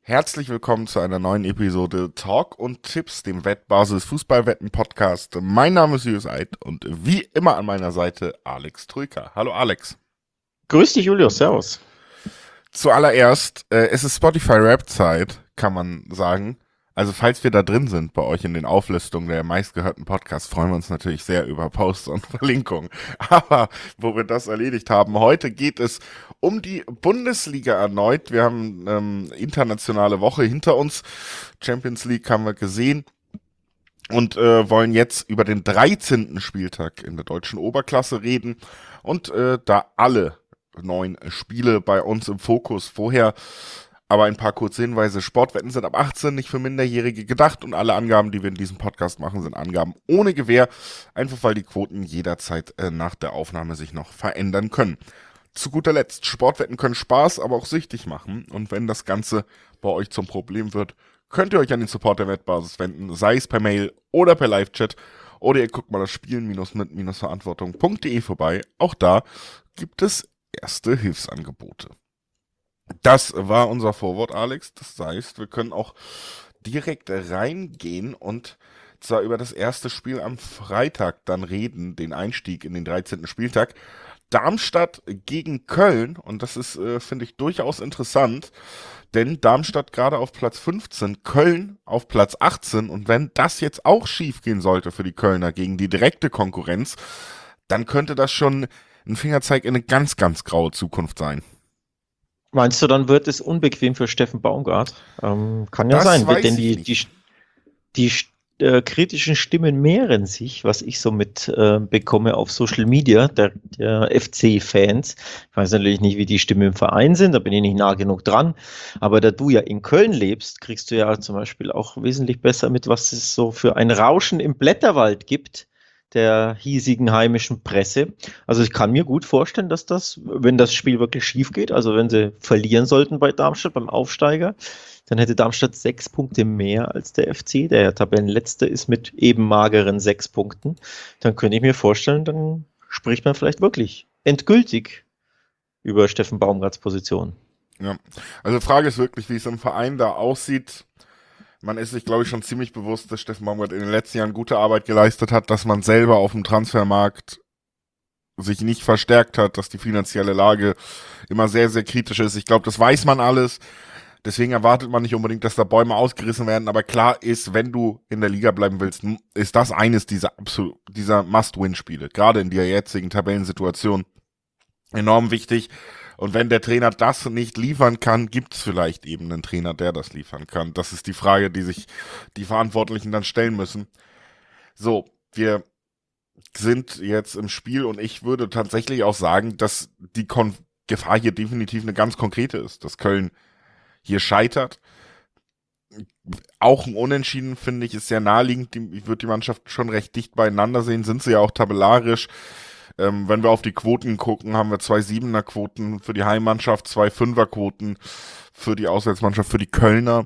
Herzlich willkommen zu einer neuen Episode Talk und Tipps, dem Wettbasis Fußballwetten Podcast. Mein Name ist Julius Eid und wie immer an meiner Seite Alex Troika. Hallo Alex. Grüß dich, Julius, servus. Zuallererst, es ist Spotify-Rap-Zeit, kann man sagen. Also falls wir da drin sind bei euch in den Auflistungen der meistgehörten Podcasts, freuen wir uns natürlich sehr über Posts und Verlinkungen. Aber wo wir das erledigt haben, heute geht es um die Bundesliga erneut. Wir haben internationale Woche hinter uns. Champions League haben wir gesehen. Und wollen jetzt über den 13. Spieltag in der deutschen Oberklasse reden. Und da alle 9 Spiele bei uns im Fokus. Vorher aber ein paar kurze Hinweise. Sportwetten sind ab 18 nicht für Minderjährige gedacht und alle Angaben, die wir in diesem Podcast machen, sind Angaben ohne Gewähr. Einfach weil die Quoten jederzeit nach der Aufnahme sich noch verändern können. Zu guter Letzt, Sportwetten können Spaß, aber auch süchtig machen. Und wenn das Ganze bei euch zum Problem wird, könnt ihr euch an den Support der Wettbasis wenden, sei es per Mail oder per Live-Chat. Oder ihr guckt mal das Spielen-mit-verantwortung.de vorbei. Auch da gibt es erste Hilfsangebote. Das war unser Vorwort, Alex. Das heißt, wir können auch direkt reingehen und zwar über das erste Spiel am Freitag dann reden, den Einstieg in den 13. Spieltag. Darmstadt gegen Köln und das ist, finde ich, durchaus interessant, denn Darmstadt gerade auf Platz 15, Köln auf Platz 18 und wenn das jetzt auch schief gehen sollte für die Kölner gegen die direkte Konkurrenz, dann könnte das schon ein Fingerzeig in eine ganz, ganz graue Zukunft sein. Meinst du, dann wird es unbequem für Steffen Baumgart? Kann ja Das sein, weiß denn ich die nicht. kritischen Stimmen mehren sich, was ich so mit bekomme auf Social Media, der FC-Fans. Ich weiß natürlich nicht, wie die Stimmen im Verein sind, da bin ich nicht nah genug dran. Aber da du ja in Köln lebst, kriegst du ja zum Beispiel auch wesentlich besser mit, was es so für ein Rauschen im Blätterwald gibt, der hiesigen heimischen Presse. Also ich kann mir gut vorstellen, dass das, wenn das Spiel wirklich schief geht, also wenn sie verlieren sollten bei Darmstadt beim Aufsteiger, dann hätte Darmstadt 6 Punkte mehr als der FC, der ja Tabellenletzter ist mit eben mageren 6 Punkten. Dann könnte ich mir vorstellen, dann spricht man vielleicht wirklich endgültig über Steffen Baumgarts Position. Ja. Also Frage ist wirklich, wie es im Verein da aussieht. Man ist sich, glaube ich, schon ziemlich bewusst, dass Steffen Baumgart in den letzten Jahren gute Arbeit geleistet hat, dass man selber auf dem Transfermarkt sich nicht verstärkt hat, dass die finanzielle Lage immer sehr, sehr kritisch ist. Ich glaube, das weiß man alles. Deswegen erwartet man nicht unbedingt, dass da Bäume ausgerissen werden. Aber klar ist, wenn du in der Liga bleiben willst, ist das eines dieser Must-Win-Spiele. Gerade in der jetzigen Tabellensituation enorm wichtig. Und wenn der Trainer das nicht liefern kann, gibt es vielleicht eben einen Trainer, der das liefern kann. Das ist die Frage, die sich die Verantwortlichen dann stellen müssen. So, wir sind jetzt im Spiel und ich würde tatsächlich auch sagen, dass die Gefahr hier definitiv eine ganz konkrete ist, dass Köln hier scheitert. Auch ein Unentschieden, finde ich, ist sehr naheliegend. Ich würde die Mannschaft schon recht dicht beieinander sehen, sind sie ja auch tabellarisch. Wenn wir auf die Quoten gucken, haben wir 2 7er-Quoten für die Heimmannschaft, 2 5er-Quoten für die Auswärtsmannschaft, für die Kölner.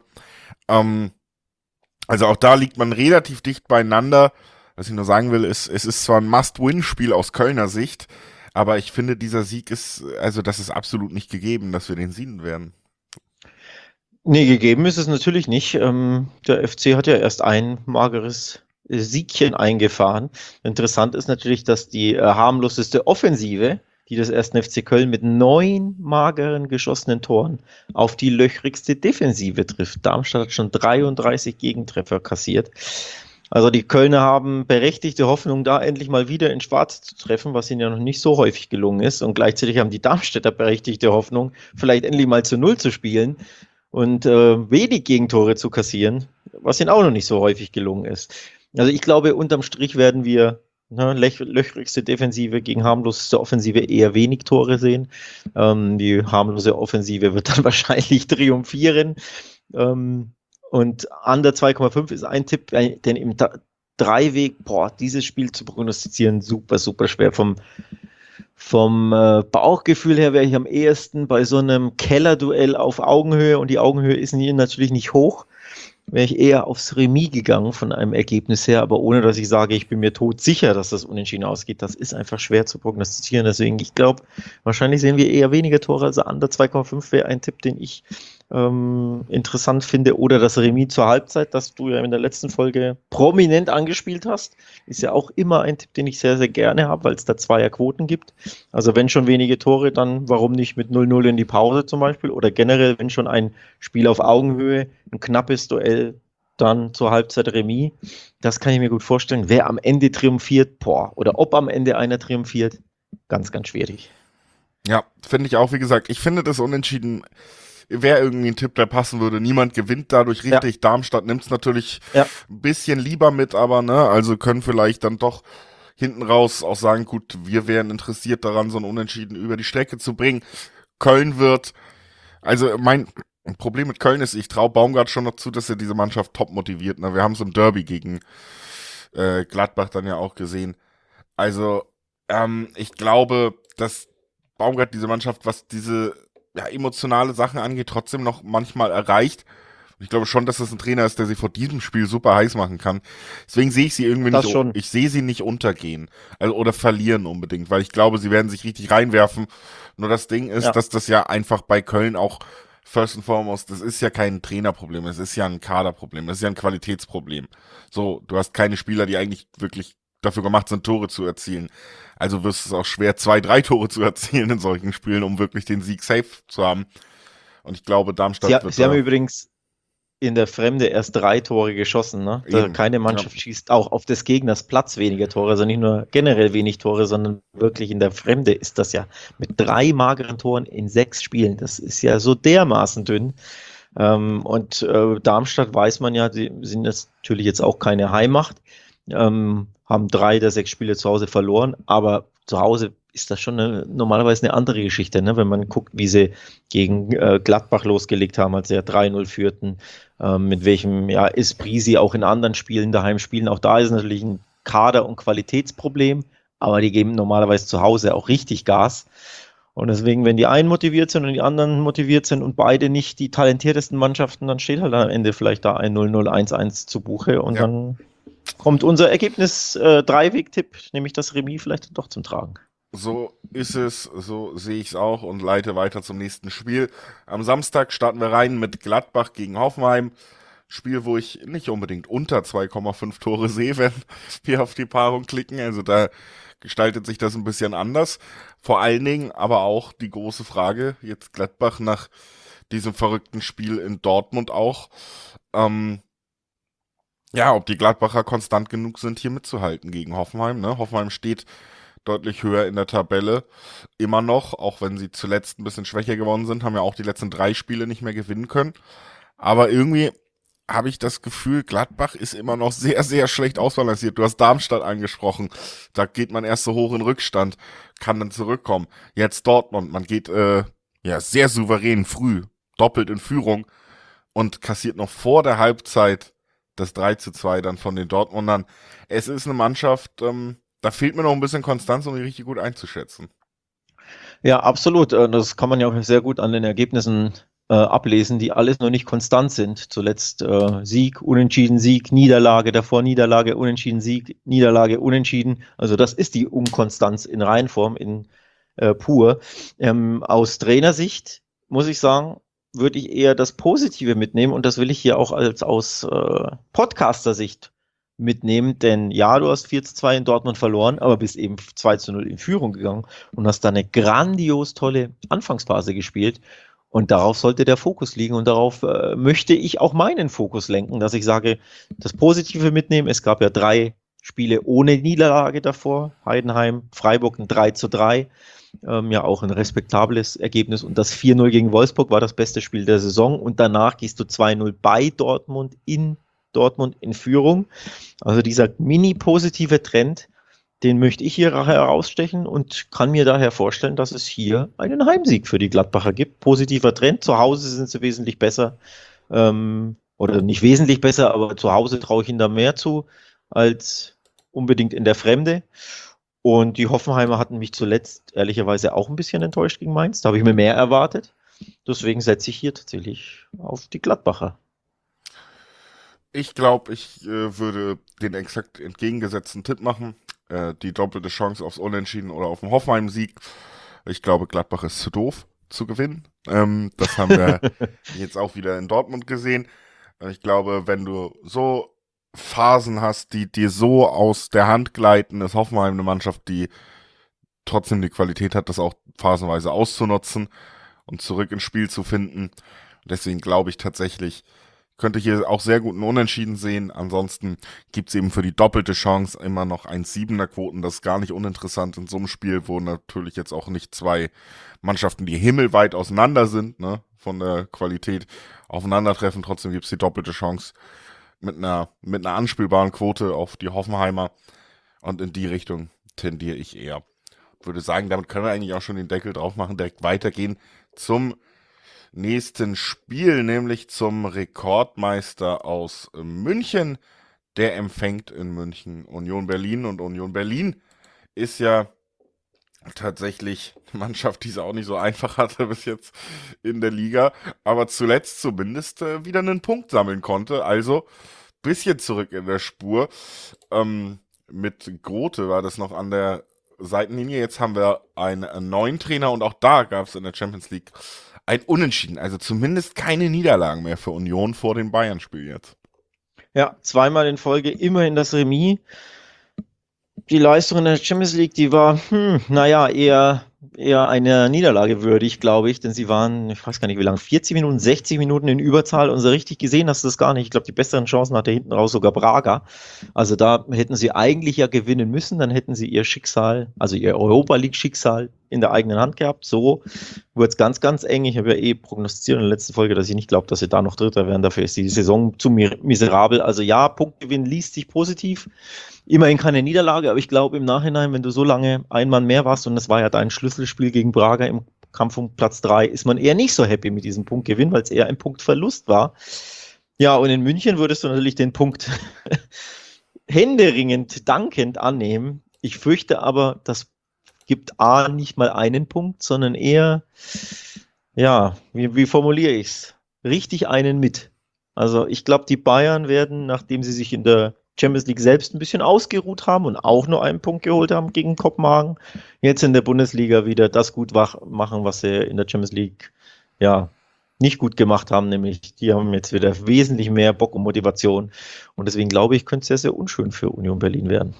Also auch da liegt man relativ dicht beieinander. Was ich nur sagen will, ist, es ist zwar ein Must-Win-Spiel aus Kölner Sicht, aber ich finde, dieser Sieg ist, also das ist absolut nicht gegeben, dass wir den siegen werden. Nee, gegeben ist es natürlich nicht. Der FC hat ja erst ein mageres Siegchen eingefahren. Interessant ist natürlich, dass die harmloseste Offensive, die des 1. FC Köln mit 9 mageren geschossenen Toren auf die löchrigste Defensive trifft. Darmstadt hat schon 33 Gegentreffer kassiert. Also die Kölner haben berechtigte Hoffnung, da endlich mal wieder in Schwarz zu treffen, was ihnen ja noch nicht so häufig gelungen ist. Und gleichzeitig haben die Darmstädter berechtigte Hoffnung, vielleicht endlich mal zu 0 zu spielen und wenig Gegentore zu kassieren, was ihnen auch noch nicht so häufig gelungen ist. Also ich glaube, unterm Strich werden wir löchrigste Defensive gegen harmloseste Offensive eher wenig Tore sehen. Die harmlose Offensive wird dann wahrscheinlich triumphieren. Und under 2,5 ist ein Tipp, denn im Dreiweg, dieses Spiel zu prognostizieren, super, super schwer. Vom Bauchgefühl her wäre ich am ehesten bei so einem Kellerduell auf Augenhöhe und die Augenhöhe ist hier natürlich nicht hoch. Wäre ich eher aufs Remis gegangen von einem Ergebnis her, aber ohne, dass ich sage, ich bin mir todsicher, dass das unentschieden ausgeht. Das ist einfach schwer zu prognostizieren. Deswegen, ich glaube, wahrscheinlich sehen wir eher weniger Tore, also under 2,5 wäre ein Tipp, den ich interessant finde, oder das Remis zur Halbzeit, das du ja in der letzten Folge prominent angespielt hast. Ist ja auch immer ein Tipp, den ich sehr, sehr gerne habe, weil es da Zweierquoten gibt. Also wenn schon wenige Tore, dann warum nicht mit 0-0 in die Pause zum Beispiel, oder generell, wenn schon ein Spiel auf Augenhöhe, ein knappes Duell, dann zur Halbzeit Remis. Das kann ich mir gut vorstellen. Wer am Ende triumphiert, oder ob am Ende einer triumphiert, ganz, ganz schwierig. Ja, finde ich auch, wie gesagt, ich finde das Unentschieden wäre irgendwie ein Tipp, der passen würde. Niemand gewinnt dadurch Ja, richtig. Darmstadt nimmt es natürlich ja. ein bisschen lieber mit, aber ne, also können vielleicht dann doch hinten raus auch sagen, gut, wir wären interessiert daran, so ein Unentschieden über die Strecke zu bringen. Köln wird, also mein Problem mit Köln ist, ich traue Baumgart schon noch zu, dass er diese Mannschaft top motiviert. Ne? Wir haben es im Derby gegen Gladbach dann ja auch gesehen. Also, ich glaube, dass Baumgart diese Mannschaft, was diese ja, emotionale Sachen angeht, trotzdem noch manchmal erreicht. Ich glaube schon, dass das ein Trainer ist, der sie vor diesem Spiel super heiß machen kann. Deswegen sehe ich sie irgendwie nicht, Das schon. ich sehe sie nicht untergehen. Also, oder verlieren unbedingt, weil ich glaube, sie werden sich richtig reinwerfen. Nur das Ding ist, Ja. dass das ja einfach bei Köln auch first and foremost, das ist ja kein Trainerproblem, es ist ja ein Kaderproblem, es ist ja ein Qualitätsproblem. So, du hast keine Spieler, die eigentlich wirklich dafür gemacht sind, Tore zu erzielen. Also wirst es auch schwer, 2, 3 Tore zu erzielen in solchen Spielen, um wirklich den Sieg safe zu haben. Und ich glaube, Darmstadt wird Sie haben da übrigens in der Fremde erst 3 Tore geschossen. Ne? eben. Keine Ja. Mannschaft schießt auch auf des Gegners Platz weniger Tore, also nicht nur generell wenig Tore, sondern wirklich in der Fremde ist das ja mit 3 mageren Toren in 6 Spielen. Das ist ja so dermaßen dünn. Darmstadt weiß man ja, die sind natürlich jetzt auch keine Heimmacht, haben 3 der 6 Spiele zu Hause verloren, aber zu Hause ist das schon normalerweise eine andere Geschichte, ne? Wenn man guckt, wie sie gegen Gladbach losgelegt haben, als sie ja 3-0 führten, mit welchem Esprit sie auch in anderen Spielen daheim spielen. Auch da ist natürlich ein Kader- und Qualitätsproblem, aber die geben normalerweise zu Hause auch richtig Gas. Und deswegen, wenn die einen motiviert sind und die anderen motiviert sind und beide nicht die talentiertesten Mannschaften, dann steht halt am Ende vielleicht da ein 0-0, 1-1 zu Buche und Ja. dann kommt unser Ergebnis Dreiweg-Tipp, nämlich das Remis vielleicht doch zum Tragen. So ist es, so sehe ich es auch und leite weiter zum nächsten Spiel. Am Samstag starten wir rein mit Gladbach gegen Hoffenheim. Spiel, wo ich nicht unbedingt unter 2,5 Tore sehe, wenn wir auf die Paarung klicken. Also da gestaltet sich das ein bisschen anders. Vor allen Dingen aber auch die große Frage, jetzt Gladbach nach diesem verrückten Spiel in Dortmund auch, ja, ob die Gladbacher konstant genug sind, hier mitzuhalten gegen Hoffenheim. Ne? Hoffenheim steht deutlich höher in der Tabelle. Immer noch, auch wenn sie zuletzt ein bisschen schwächer geworden sind, haben ja auch die letzten 3 Spiele nicht mehr gewinnen können. Aber irgendwie habe ich das Gefühl, Gladbach ist immer noch sehr, sehr schlecht ausbalanciert. Du hast Darmstadt angesprochen. Da geht man erst so hoch in Rückstand, kann dann zurückkommen. Jetzt Dortmund, man geht ja sehr souverän früh, doppelt in Führung und kassiert noch vor der Halbzeit das 3-2 dann von den Dortmundern. Es ist eine Mannschaft, da fehlt mir noch ein bisschen Konstanz, um die richtig gut einzuschätzen. Ja, absolut. Das kann man ja auch sehr gut an den Ergebnissen ablesen, die alles noch nicht konstant sind. Zuletzt Sieg, Unentschieden, Sieg, Niederlage, davor Niederlage, Unentschieden, Sieg, Niederlage, Unentschieden. Also das ist die Unkonstanz in Reinform, in pur. Aus Trainersicht muss ich sagen, würde ich eher das Positive mitnehmen und das will ich hier auch als aus Podcaster-Sicht mitnehmen, denn ja, du hast 4-2 in Dortmund verloren, aber bist eben 2-0 in Führung gegangen und hast da eine grandios tolle Anfangsphase gespielt. Und darauf sollte der Fokus liegen und darauf möchte ich auch meinen Fokus lenken, dass ich sage, das Positive mitnehmen. Es gab ja 3 Spiele ohne Niederlage davor. Heidenheim, Freiburg ein 3-3. Ja, auch ein respektables Ergebnis. Und das 4-0 gegen Wolfsburg war das beste Spiel der Saison. Und danach gehst du 2-0 bei Dortmund in Führung. Also dieser mini-positive Trend, den möchte ich hier herausstechen und kann mir daher vorstellen, dass es hier einen Heimsieg für die Gladbacher gibt. Positiver Trend. Zu Hause sind sie wesentlich besser. Oder nicht wesentlich besser, aber zu Hause traue ich ihnen da mehr zu als unbedingt in der Fremde. Und die Hoffenheimer hatten mich zuletzt ehrlicherweise auch ein bisschen enttäuscht gegen Mainz. Da habe ich mir mehr erwartet. Deswegen setze ich hier tatsächlich auf die Gladbacher. Ich glaube, ich würde den exakt entgegengesetzten Tipp machen. Die doppelte Chance aufs Unentschieden oder auf den Hoffenheim-Sieg. Ich glaube, Gladbach ist zu doof. zu gewinnen. Das haben wir jetzt auch wieder in Dortmund gesehen. Ich glaube, wenn du so Phasen hast, die dir so aus der Hand gleiten, ist Hoffenheim eine Mannschaft, die trotzdem die Qualität hat, das auch phasenweise auszunutzen und zurück ins Spiel zu finden. Deswegen glaube ich tatsächlich, könnte hier auch sehr gut einen Unentschieden sehen. Ansonsten gibt's eben für die doppelte Chance immer noch 1,7er Quoten. Das ist gar nicht uninteressant in so einem Spiel, wo natürlich jetzt auch nicht zwei Mannschaften, die himmelweit auseinander sind, ne, von der Qualität aufeinandertreffen. Trotzdem gibt's die doppelte Chance mit einer anspielbaren Quote auf die Hoffenheimer. Und in die Richtung tendiere ich eher. Würde sagen, damit können wir eigentlich auch schon den Deckel drauf machen, direkt weitergehen zum nächsten Spiel, nämlich zum Rekordmeister aus München. Der empfängt in München Union Berlin, und Union Berlin ist ja tatsächlich eine Mannschaft, die es auch nicht so einfach hatte bis jetzt in der Liga, aber zuletzt zumindest wieder einen Punkt sammeln konnte. Also bisschen zurück in der Spur. Mit Grote war das noch an der Seitenlinie. Jetzt haben wir einen neuen Trainer, und auch da gab es in der Champions League ein Unentschieden. Also zumindest keine Niederlagen mehr für Union vor dem Bayern-Spiel jetzt. Ja, zweimal in Folge immerhin das Remis. Die Leistung in der Champions League, die war, eher einer Niederlage würdig, glaube ich, denn sie waren, ich weiß gar nicht wie lange, 40 Minuten, 60 Minuten in Überzahl, und so richtig gesehen hast du das gar nicht. Ich glaube, die besseren Chancen hatte hinten raus sogar Braga. Also da hätten sie eigentlich ja gewinnen müssen, dann hätten sie ihr Schicksal, also ihr Europa League-Schicksal in der eigenen Hand gehabt. So wurde es ganz, ganz eng. Ich habe ja prognostiziert in der letzten Folge, dass ich nicht glaube, dass sie da noch Dritter werden. Dafür ist die Saison zu miserabel. Also ja, Punktgewinn liest sich positiv. Immerhin keine Niederlage, aber ich glaube im Nachhinein, wenn du so lange ein Mann mehr warst, und das war ja dein Schlüsselspiel gegen Braga im Kampf um Platz 3, ist man eher nicht so happy mit diesem Punktgewinn, weil es eher ein Punktverlust war. Ja, und in München würdest du natürlich den Punkt händeringend, dankend annehmen. Ich fürchte aber, das gibt A, nicht mal einen Punkt, sondern eher, ja, wie formuliere ich es? Richtig einen mit. Also ich glaube, die Bayern werden, nachdem sie sich in der Champions League selbst ein bisschen ausgeruht haben und auch nur einen Punkt geholt haben gegen Kopenhagen, jetzt in der Bundesliga wieder das gut machen, was sie in der Champions League ja nicht gut gemacht haben, nämlich die haben jetzt wieder wesentlich mehr Bock und Motivation, und deswegen glaube ich, könnte es sehr, sehr unschön für Union Berlin werden.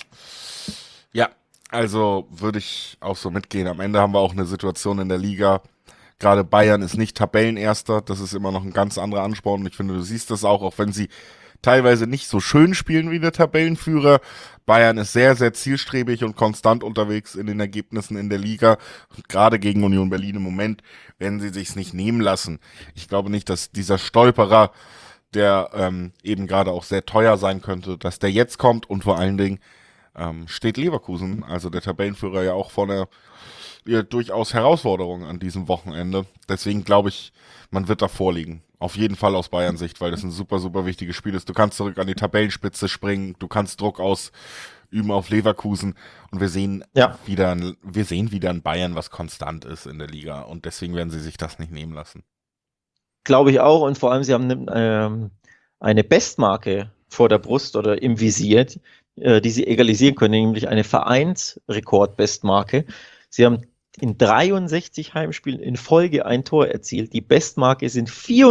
Ja, also würde ich auch so mitgehen. Am Ende haben wir auch eine Situation in der Liga. Gerade Bayern ist nicht Tabellenerster. Das ist immer noch ein ganz anderer Ansporn. Und ich finde, du siehst das auch wenn sie teilweise nicht so schön spielen wie der Tabellenführer. Bayern ist sehr, sehr zielstrebig und konstant unterwegs in den Ergebnissen in der Liga. Und gerade gegen Union Berlin im Moment werden sie sich's nicht nehmen lassen. Ich glaube nicht, dass dieser Stolperer, der eben gerade auch sehr teuer sein könnte, dass der jetzt kommt, und vor allen Dingen steht Leverkusen, also der Tabellenführer, ja auch vor einer durchaus Herausforderung an diesem Wochenende. Deswegen glaube ich, man wird da vorliegen. Auf jeden Fall aus Bayern-Sicht, weil das ein super, super wichtiges Spiel ist. Du kannst zurück an die Tabellenspitze springen, du kannst Druck ausüben auf Leverkusen, und wir sehen wieder ein Bayern, was konstant ist in der Liga, und deswegen werden sie sich das nicht nehmen lassen. Glaube ich auch, und vor allem, sie haben eine Bestmarke vor der Brust oder im Visier, die sie egalisieren können, nämlich eine Vereinsrekord-Bestmarke. Sie haben in 63 Heimspielen in Folge ein Tor erzielt. Die Bestmarke sind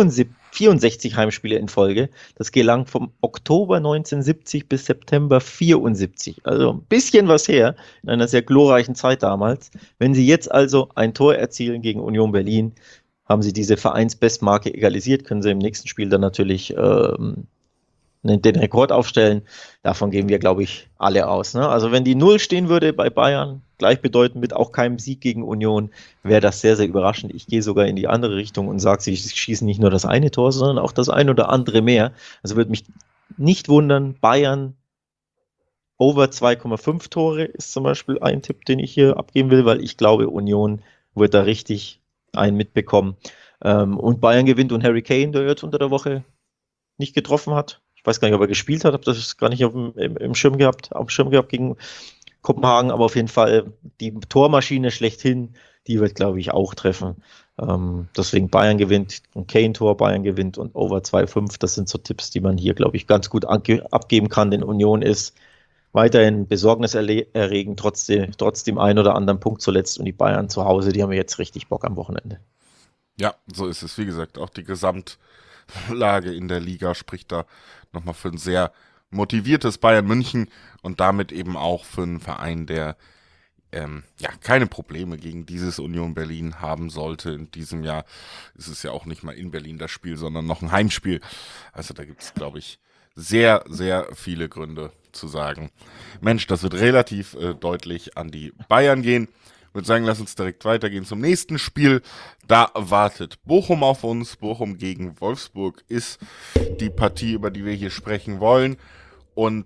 64 Heimspiele in Folge. Das gelang vom Oktober 1970 bis September 74. Also ein bisschen was her in einer sehr glorreichen Zeit damals. Wenn sie jetzt also ein Tor erzielen gegen Union Berlin, haben sie diese Vereinsbestmarke egalisiert, können sie im nächsten Spiel dann natürlich den Rekord aufstellen. Davon gehen wir, glaube ich, alle aus. Ne? Also wenn die 0 stehen würde bei Bayern, gleichbedeutend mit auch keinem Sieg gegen Union, wäre das sehr, sehr überraschend. Ich gehe sogar in die andere Richtung und sage, sie schießen nicht nur das eine Tor, sondern auch das ein oder andere mehr. Also würde mich nicht wundern, Bayern over 2,5 Tore ist zum Beispiel ein Tipp, den ich hier abgeben will, weil ich glaube, Union wird da richtig einen mitbekommen. Und Bayern gewinnt, und Harry Kane, der jetzt unter der Woche nicht getroffen hat. Ich weiß gar nicht, ob er gespielt hat, habe das gar nicht im Schirm gehabt, gegen Kopenhagen, aber auf jeden Fall die Tormaschine schlechthin, die wird, glaube ich, auch treffen. Deswegen Bayern gewinnt, ein Kane-Tor, Bayern gewinnt und over 2,5. Das sind so Tipps, die man hier, glaube ich, ganz gut abgeben kann, denn Union ist weiterhin besorgniserregend, trotz dem einen oder anderen Punkt zuletzt. Und die Bayern zu Hause, die haben jetzt richtig Bock am Wochenende. Ja, so ist es. Wie gesagt, auch die Gesamtlage in der Liga spricht da nochmal für ein sehr motiviertes Bayern München und damit eben auch für einen Verein, der ja keine Probleme gegen dieses Union Berlin haben sollte. In diesem Jahr ist es ja auch nicht mal in Berlin das Spiel, sondern noch ein Heimspiel. Also da gibt es, glaube ich, sehr, sehr viele Gründe zu sagen, Mensch, das wird relativ deutlich an die Bayern gehen. Ich würde sagen, lass uns direkt weitergehen zum nächsten Spiel. Da wartet Bochum auf uns. Bochum gegen Wolfsburg ist die Partie, über die wir hier sprechen wollen. Und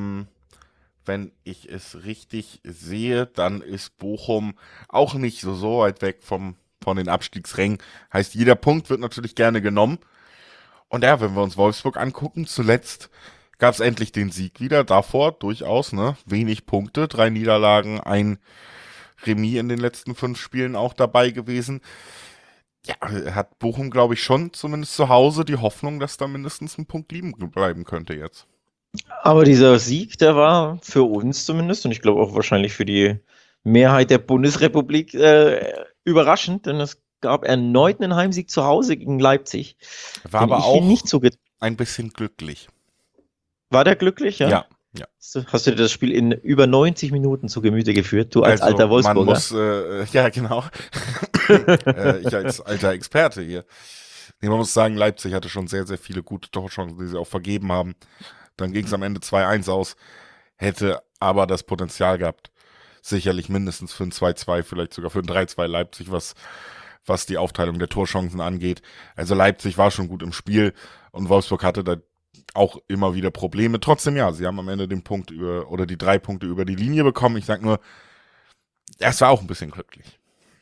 wenn ich es richtig sehe, dann ist Bochum auch nicht so weit weg von den Abstiegsrängen. Heißt, jeder Punkt wird natürlich gerne genommen. Und ja, wenn wir uns Wolfsburg angucken, zuletzt gab es endlich den Sieg wieder. Davor durchaus, ne? Wenig Punkte, 3 Niederlagen, ein Remis in den letzten 5 Spielen auch dabei gewesen. Ja, hat Bochum, glaube ich, schon zumindest zu Hause die Hoffnung, dass da mindestens ein Punkt liegen bleiben könnte jetzt. Aber dieser Sieg, der war für uns zumindest und ich glaube auch wahrscheinlich für die Mehrheit der Bundesrepublik überraschend, denn es gab erneut einen Heimsieg zu Hause gegen Leipzig. War aber ich auch nicht so ein bisschen glücklich. War der glücklich? Ja. Ja. Hast du dir das Spiel in über 90 Minuten zu Gemüte geführt, du als alter Wolfsburger? Man muss, ja genau, ich als alter Experte hier. Nee, man muss sagen, Leipzig hatte schon sehr, sehr viele gute Torchancen, die sie auch vergeben haben. Dann ging es am Ende 2-1 aus, hätte aber das Potenzial gehabt, sicherlich mindestens für ein 2-2, vielleicht sogar für ein 3-2 Leipzig, was die Aufteilung der Torchancen angeht. Also Leipzig war schon gut im Spiel und Wolfsburg hatte da auch immer wieder Probleme. Trotzdem, ja, sie haben am Ende den Punkt oder die 3 Punkte über die Linie bekommen. Ich sag nur, es war auch ein bisschen glücklich.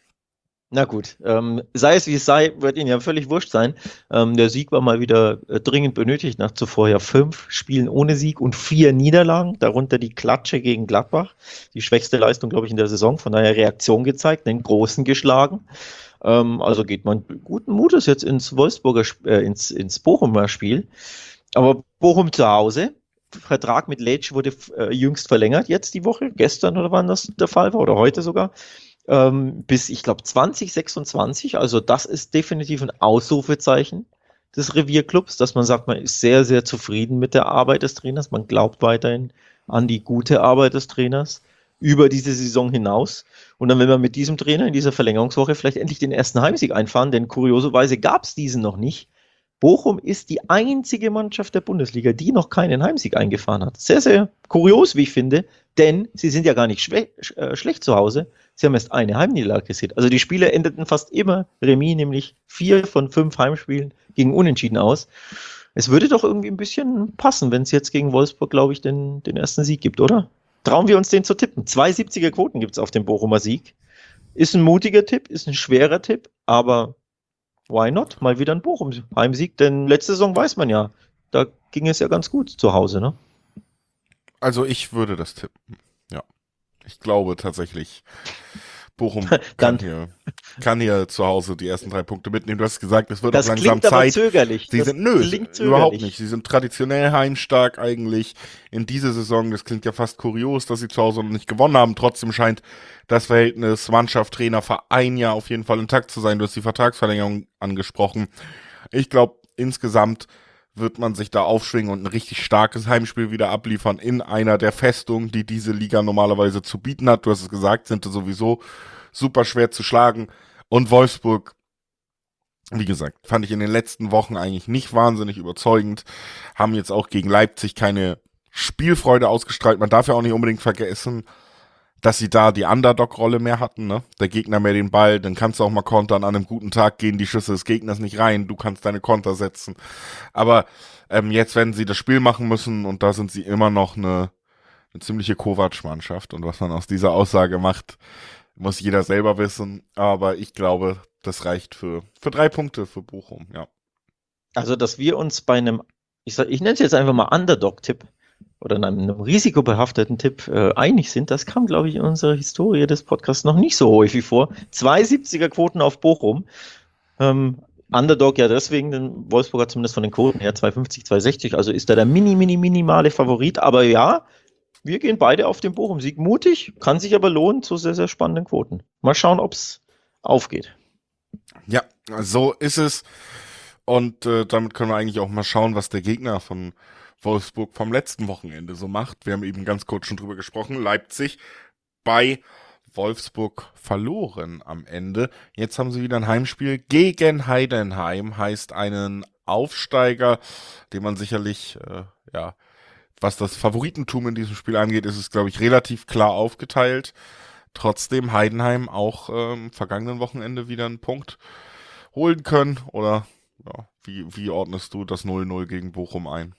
Na gut, sei es wie es sei, wird Ihnen ja völlig wurscht sein. Der Sieg war mal wieder dringend benötigt, nach zuvor ja 5 Spielen ohne Sieg und 4 Niederlagen, darunter die Klatsche gegen Gladbach, die schwächste Leistung, glaube ich, in der Saison, von daher Reaktion gezeigt, den Großen geschlagen. Also geht man guten Mutes jetzt ins ins Bochumer Spiel. Aber Bochum zu Hause, Vertrag mit Letsch wurde jüngst verlängert, jetzt die Woche, gestern oder wann das der Fall war, oder heute sogar. Bis, ich glaube, 2026. Also das ist definitiv ein Ausrufezeichen des Revierclubs, dass man sagt, man ist sehr, sehr zufrieden mit der Arbeit des Trainers. Man glaubt weiterhin an die gute Arbeit des Trainers über diese Saison hinaus. Und dann will man mit diesem Trainer in dieser Verlängerungswoche vielleicht endlich den ersten Heimsieg einfahren, denn kurioserweise gab es diesen noch nicht. Bochum ist die einzige Mannschaft der Bundesliga, die noch keinen Heimsieg eingefahren hat. Sehr, sehr kurios, wie ich finde, denn sie sind ja gar nicht schlecht zu Hause. Sie haben erst eine Heimniederlage gesehen. Also die Spiele endeten fast immer Remis, nämlich 4 von 5 Heimspielen gegen Unentschieden aus. Es würde doch irgendwie ein bisschen passen, wenn es jetzt gegen Wolfsburg, glaube ich, den ersten Sieg gibt, oder? Trauen wir uns den zu tippen. 2,70er Quoten gibt es auf den Bochumer Sieg. Ist ein mutiger Tipp, ist ein schwerer Tipp, aber why not? Mal wieder ein Bochum-Heimsieg, denn letzte Saison weiß man ja, da ging es ja ganz gut zu Hause, ne? Also ich würde das tippen, ja. Ich glaube tatsächlich, Bochum kann hier zu Hause die ersten 3 Punkte mitnehmen. Du hast gesagt, es wird auch langsam Zeit. Aber zögerlich. Überhaupt nicht. Sie sind traditionell heimstark eigentlich in dieser Saison. Das klingt ja fast kurios, dass sie zu Hause noch nicht gewonnen haben. Trotzdem scheint das Verhältnis Mannschaft, Trainer, Verein ja auf jeden Fall intakt zu sein. Du hast die Vertragsverlängerung angesprochen. Ich glaube, insgesamt wird man sich da aufschwingen und ein richtig starkes Heimspiel wieder abliefern in einer der Festungen, die diese Liga normalerweise zu bieten hat. Du hast es gesagt, sind sowieso super schwer zu schlagen. Und Wolfsburg, wie gesagt, fand ich in den letzten Wochen eigentlich nicht wahnsinnig überzeugend. Haben jetzt auch gegen Leipzig keine Spielfreude ausgestrahlt. Man darf ja auch nicht unbedingt vergessen, dass sie da die Underdog-Rolle mehr hatten, ne? Der Gegner mehr den Ball, dann kannst du auch mal kontern, an einem guten Tag gehen die Schüsse des Gegners nicht rein, du kannst deine Konter setzen. Aber jetzt werden sie das Spiel machen müssen und da sind sie immer noch eine ziemliche Kovac-Mannschaft und was man aus dieser Aussage macht, muss jeder selber wissen, aber ich glaube, das reicht für 3 Punkte für Bochum, ja. Also, dass wir uns bei einem, ich nenne es jetzt einfach mal Underdog-Tipp oder einem risikobehafteten Tipp einig sind, das kam, glaube ich, in unserer Historie des Podcasts noch nicht so häufig vor. 2,70er Quoten auf Bochum. Underdog ja deswegen, denn Wolfsburg hat zumindest von den Quoten her 2,50, 2,60, also ist da der minimale Favorit, aber ja, wir gehen beide auf den Bochum-Sieg. Mutig, kann sich aber lohnen zu sehr, sehr spannenden Quoten. Mal schauen, ob es aufgeht. Ja, so ist es. Und damit können wir eigentlich auch mal schauen, was der Gegner von Wolfsburg vom letzten Wochenende so macht. Wir haben eben ganz kurz schon drüber gesprochen. Leipzig bei Wolfsburg verloren am Ende. Jetzt haben sie wieder ein Heimspiel gegen Heidenheim, heißt einen Aufsteiger, den man sicherlich, was das Favoritentum in diesem Spiel angeht, ist es, glaube ich, relativ klar aufgeteilt. Trotzdem Heidenheim auch vergangenen Wochenende wieder einen Punkt holen können. Oder ja, wie ordnest du das 0-0 gegen Bochum ein?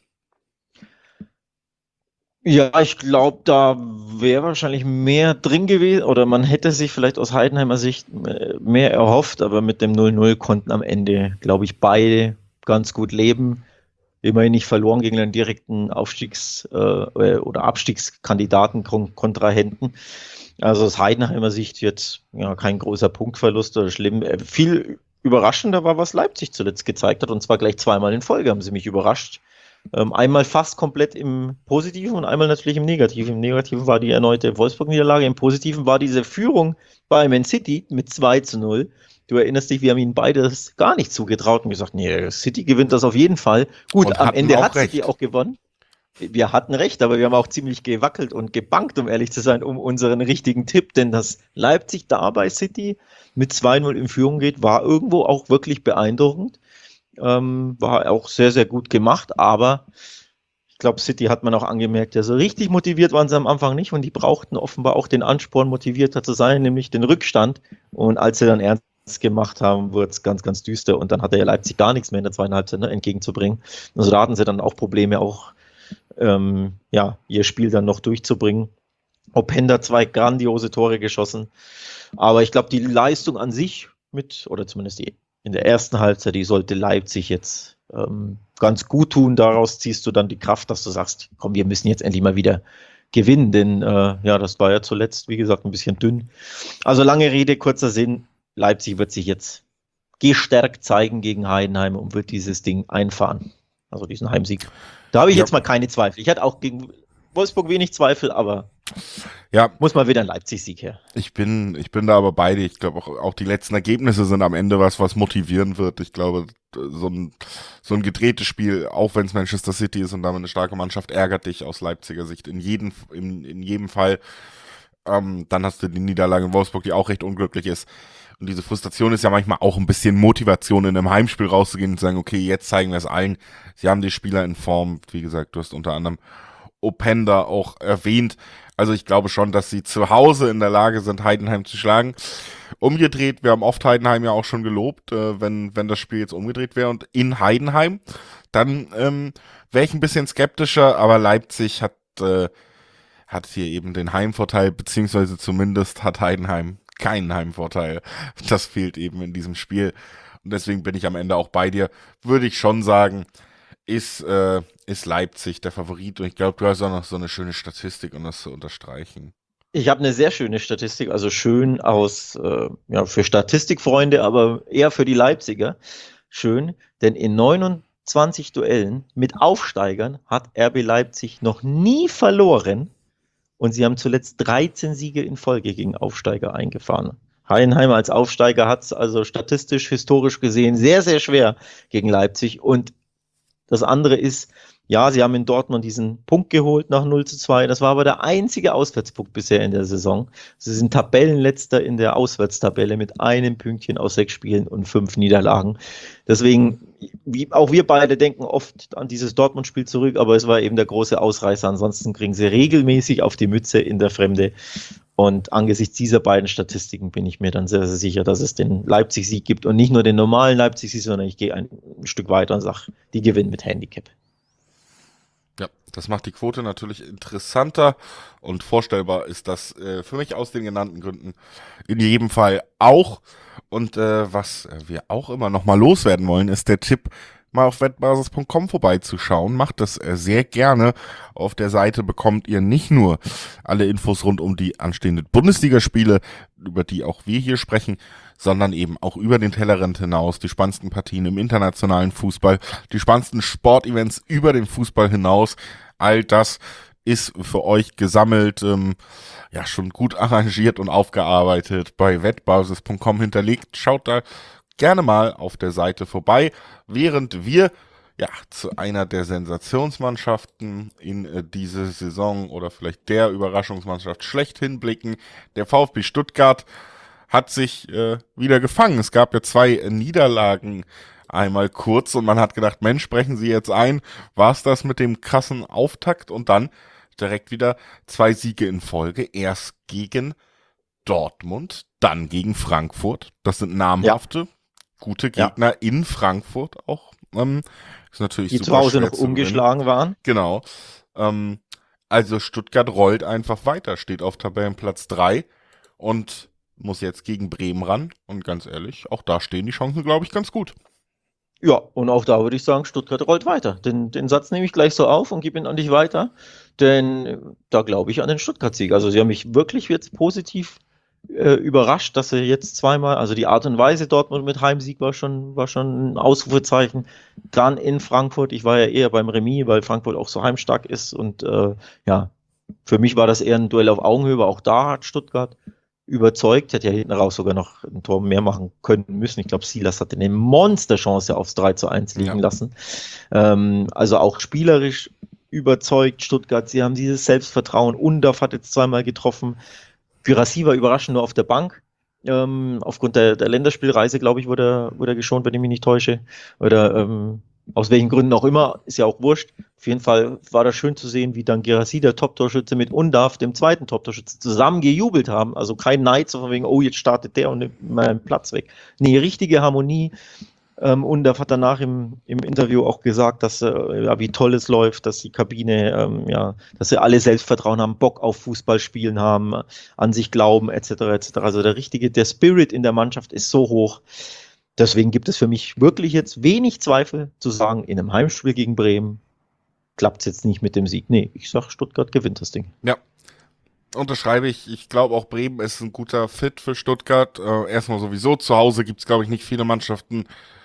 Ja, ich glaube, da wäre wahrscheinlich mehr drin gewesen oder man hätte sich vielleicht aus Heidenheimer Sicht mehr erhofft, aber mit dem 0-0 konnten am Ende, glaube ich, beide ganz gut leben. Immerhin nicht verloren gegen einen direkten oder Abstiegskandidaten, Kontrahenten. Also aus Heidenheimer Sicht jetzt kein großer Punktverlust oder schlimm. Viel überraschender war, was Leipzig zuletzt gezeigt hat, und zwar gleich zweimal in Folge haben sie mich überrascht. Einmal fast komplett im Positiven und einmal natürlich im Negativen. Im Negativen war die erneute Wolfsburg-Niederlage, im Positiven war diese Führung bei Man City mit 2-0. Du erinnerst dich, wir haben ihnen beides gar nicht zugetraut und gesagt, nee, City gewinnt das auf jeden Fall. Gut, Und am Ende hat recht. City auch gewonnen. Wir hatten recht, aber wir haben auch ziemlich gewackelt und gebankt, um ehrlich zu sein, um unseren richtigen Tipp. Denn dass Leipzig da bei City mit 2-0 in Führung geht, war irgendwo auch wirklich beeindruckend. War auch sehr, sehr gut gemacht, aber ich glaube, City hat man auch angemerkt, ja, so richtig motiviert waren sie am Anfang nicht und die brauchten offenbar auch den Ansporn, motivierter zu sein, nämlich den Rückstand. Und als sie dann ernst gemacht haben, wurde es ganz, ganz düster und dann hatte ja Leipzig gar nichts mehr in der zweiten Halbzeit entgegenzubringen. Also da hatten sie dann auch Probleme, auch ihr Spiel dann noch durchzubringen. Openda 2 grandiose Tore geschossen, aber ich glaube, die Leistung an sich oder zumindest die in der ersten Halbzeit, die sollte Leipzig jetzt ganz gut tun. Daraus ziehst du dann die Kraft, dass du sagst, komm, wir müssen jetzt endlich mal wieder gewinnen, denn das war ja zuletzt, wie gesagt, ein bisschen dünn. Also lange Rede, kurzer Sinn, Leipzig wird sich jetzt gestärkt zeigen gegen Heidenheim und wird dieses Ding einfahren. Also diesen Heimsieg. Da habe ich jetzt mal keine Zweifel. Ich hatte auch gegen Wolfsburg wenig Zweifel, aber muss mal wieder ein Leipzig-Sieg her. Ich bin da aber beide. Ich glaube auch die letzten Ergebnisse sind am Ende was motivieren wird. Ich glaube, so ein gedrehtes Spiel, auch wenn es Manchester City ist und damit eine starke Mannschaft, ärgert dich aus Leipziger Sicht in jedem Fall. Dann hast du die Niederlage in Wolfsburg, die auch recht unglücklich ist. Und diese Frustration ist ja manchmal auch ein bisschen Motivation, in einem Heimspiel rauszugehen und zu sagen, okay, jetzt zeigen wir es allen. Sie haben die Spieler in Form. Wie gesagt, du hast unter anderem Openda auch erwähnt. Also ich glaube schon, dass sie zu Hause in der Lage sind, Heidenheim zu schlagen. Umgedreht, wir haben oft Heidenheim ja auch schon gelobt, wenn das Spiel jetzt umgedreht wäre und in Heidenheim, dann wäre ich ein bisschen skeptischer, aber Leipzig hat hier eben den Heimvorteil, beziehungsweise zumindest hat Heidenheim keinen Heimvorteil. Das fehlt eben in diesem Spiel. Und deswegen bin ich am Ende auch bei dir. Würde ich schon sagen, ist Leipzig der Favorit. Und ich glaube, du hast auch noch so eine schöne Statistik, um das zu unterstreichen. Ich habe eine sehr schöne Statistik, also schön für Statistikfreunde, aber eher für die Leipziger. Schön, denn in 29 Duellen mit Aufsteigern hat RB Leipzig noch nie verloren. Und sie haben zuletzt 13 Siege in Folge gegen Aufsteiger eingefahren. Heidenheim als Aufsteiger hat es also statistisch, historisch gesehen sehr, sehr schwer gegen Leipzig. Und das andere ist, ja, sie haben in Dortmund diesen Punkt geholt nach 0-2. Das war aber der einzige Auswärtspunkt bisher in der Saison. Sie sind Tabellenletzter in der Auswärtstabelle mit einem Pünktchen aus 6 Spielen und 5 Niederlagen. Deswegen, auch wir beide denken oft an dieses Dortmund-Spiel zurück, aber es war eben der große Ausreißer. Ansonsten kriegen sie regelmäßig auf die Mütze in der Fremde. Und angesichts dieser beiden Statistiken bin ich mir dann sehr, sehr sicher, dass es den Leipzig-Sieg gibt und nicht nur den normalen Leipzig-Sieg, sondern ich gehe ein Stück weiter und sage, die gewinnen mit Handicap. Ja, das macht die Quote natürlich interessanter und vorstellbar ist das für mich aus den genannten Gründen in jedem Fall auch. Und was wir auch immer noch mal loswerden wollen, ist der Tipp, mal auf wettbasis.com vorbeizuschauen. Macht das sehr gerne. Auf der Seite bekommt ihr nicht nur alle Infos rund um die anstehenden Bundesligaspiele, über die auch wir hier sprechen, sondern eben auch über den Tellerrand hinaus, die spannendsten Partien im internationalen Fußball, die spannendsten Sportevents über den Fußball hinaus. All das ist für euch gesammelt, schon gut arrangiert und aufgearbeitet bei wettbasis.com hinterlegt. Schaut da gerne mal auf der Seite vorbei, während wir zu einer der Sensationsmannschaften in diese Saison oder vielleicht der Überraschungsmannschaft schlechthin blicken. Der VfB Stuttgart hat sich wieder gefangen. Es gab ja 2 Niederlagen einmal kurz und man hat gedacht, Mensch, sprechen Sie jetzt ein, war's das mit dem krassen Auftakt und dann direkt wieder 2 Siege in Folge, erst gegen Dortmund, dann gegen Frankfurt. Das sind namhafte, gute Gegner in Frankfurt auch. Ist natürlich die super zu Hause schwer noch zu gewinnen. umgeschlagen waren. Genau. Also Stuttgart rollt einfach weiter, steht auf Tabellenplatz 3 und muss jetzt gegen Bremen ran. Und ganz ehrlich, auch da stehen die Chancen, glaube ich, ganz gut. Ja, und auch da würde ich sagen, Stuttgart rollt weiter. Den Satz nehme ich gleich so auf und gebe ihn an dich weiter, denn da glaube ich an den Stuttgart-Sieg. Also sie haben mich wirklich jetzt positiv überrascht, dass sie jetzt zweimal, also die Art und Weise Dortmund mit Heimsieg war schon ein Ausrufezeichen. Dann in Frankfurt, ich war ja eher beim Remis, weil Frankfurt auch so heimstark ist und für mich war das eher ein Duell auf Augenhöhe, auch da hat Stuttgart überzeugt, hätte ja hinten raus sogar noch ein Tor mehr machen können müssen. Ich glaube, Silas hatte eine Monsterchance aufs 3:1 liegen lassen. Also auch spielerisch überzeugt Stuttgart. Sie haben dieses Selbstvertrauen. Undorf hat jetzt zweimal getroffen. Guirassy war überraschend nur auf der Bank. Aufgrund der Länderspielreise, glaube ich, wurde er geschont, wenn ich mich nicht täusche. Oder aus welchen Gründen auch immer, ist ja auch wurscht. Auf jeden Fall war das schön zu sehen, wie dann Guirassy, der Top-Torschütze, mit Undorf, dem zweiten Top-Torschütze, zusammen gejubelt haben. Also kein Neid, so von wegen, oh, jetzt startet der und nimmt meinen Platz weg. Nee, richtige Harmonie. Undorf hat danach im Interview auch gesagt, dass wie toll es läuft, dass die Kabine, dass sie alle Selbstvertrauen haben, Bock auf Fußballspielen haben, an sich glauben, etc. etc. Also der Spirit in der Mannschaft ist so hoch. Deswegen gibt es für mich wirklich jetzt wenig Zweifel zu sagen, in einem Heimspiel gegen Bremen klappt es jetzt nicht mit dem Sieg. Nee, ich sag, Stuttgart gewinnt das Ding. Ja, unterschreibe ich. Ich glaube auch Bremen ist ein guter Fit für Stuttgart. Erstmal sowieso, zu Hause gibt es, glaube ich, nicht viele Mannschaften,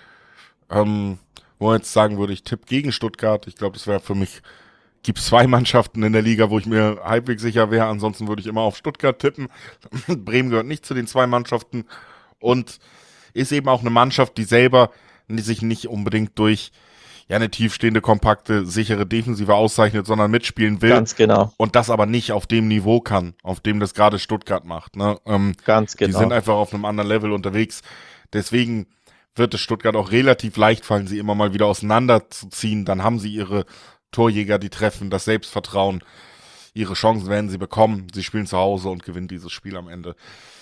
wo man jetzt sagen würde, ich tippe gegen Stuttgart. Ich glaube, das wäre für mich, gibt es 2 Mannschaften in der Liga, wo ich mir halbwegs sicher wäre. Ansonsten würde ich immer auf Stuttgart tippen. Bremen gehört nicht zu den 2 Mannschaften und ist eben auch eine Mannschaft, die selber sich nicht unbedingt durch eine tiefstehende, kompakte, sichere Defensive auszeichnet, sondern mitspielen will. Ganz genau. Und das aber nicht auf dem Niveau kann, auf dem das gerade Stuttgart macht. Ne? Ganz genau. Die sind einfach auf einem anderen Level unterwegs. Deswegen wird es Stuttgart auch relativ leicht fallen, sie immer mal wieder auseinanderzuziehen. Dann haben sie ihre Torjäger, die treffen, das Selbstvertrauen. Ihre Chancen werden sie bekommen. Sie spielen zu Hause und gewinnen dieses Spiel am Ende.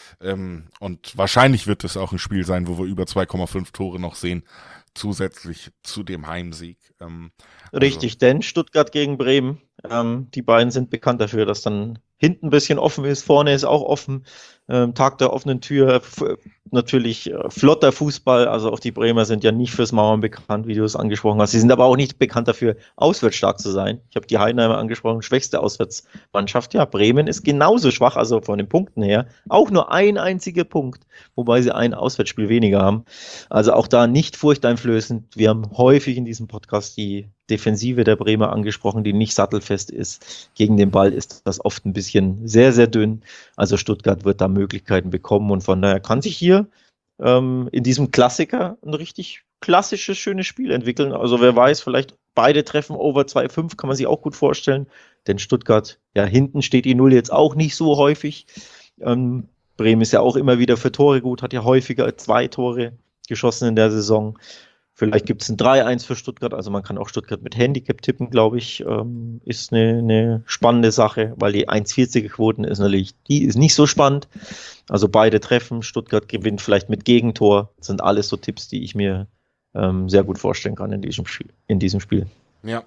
Und wahrscheinlich wird es auch ein Spiel sein, wo wir über 2,5 Tore noch sehen, zusätzlich zu dem Heimsieg. Richtig, denn Stuttgart gegen Bremen, die beiden sind bekannt dafür, dass dann hinten ein bisschen offen ist, vorne ist auch offen, Tag der offenen Tür, natürlich flotter Fußball, also auch die Bremer sind ja nicht fürs Mauern bekannt, wie du es angesprochen hast. Sie sind aber auch nicht bekannt dafür, auswärts stark zu sein. Ich habe die Heidenheimer angesprochen, schwächste Auswärtsmannschaft. Ja, Bremen ist genauso schwach, also von den Punkten her, auch nur ein einziger Punkt, wobei sie ein Auswärtsspiel weniger haben. Also auch da nicht furchteinflößend. Wir haben häufig in diesem Podcast die Defensive der Bremer angesprochen, die nicht sattelfest ist. Gegen den Ball ist das oft ein bisschen sehr, sehr dünn. Also Stuttgart wird da Möglichkeiten bekommen und von daher kann sich hier in diesem Klassiker ein richtig klassisches, schönes Spiel entwickeln. Also wer weiß, vielleicht beide treffen over 2,5, kann man sich auch gut vorstellen. Denn Stuttgart, ja, hinten steht die Null jetzt auch nicht so häufig. Bremen ist ja auch immer wieder für Tore gut, hat ja häufiger 2 Tore geschossen in der Saison. Vielleicht gibt es ein 3-1 für Stuttgart, also man kann auch Stuttgart mit Handicap tippen, glaube ich, ist eine spannende Sache, weil die 1,40er-Quoten ist natürlich, die ist nicht so spannend. Also beide treffen, Stuttgart gewinnt vielleicht mit Gegentor, das sind alles so Tipps, die ich mir sehr gut vorstellen kann in diesem Spiel. Ja,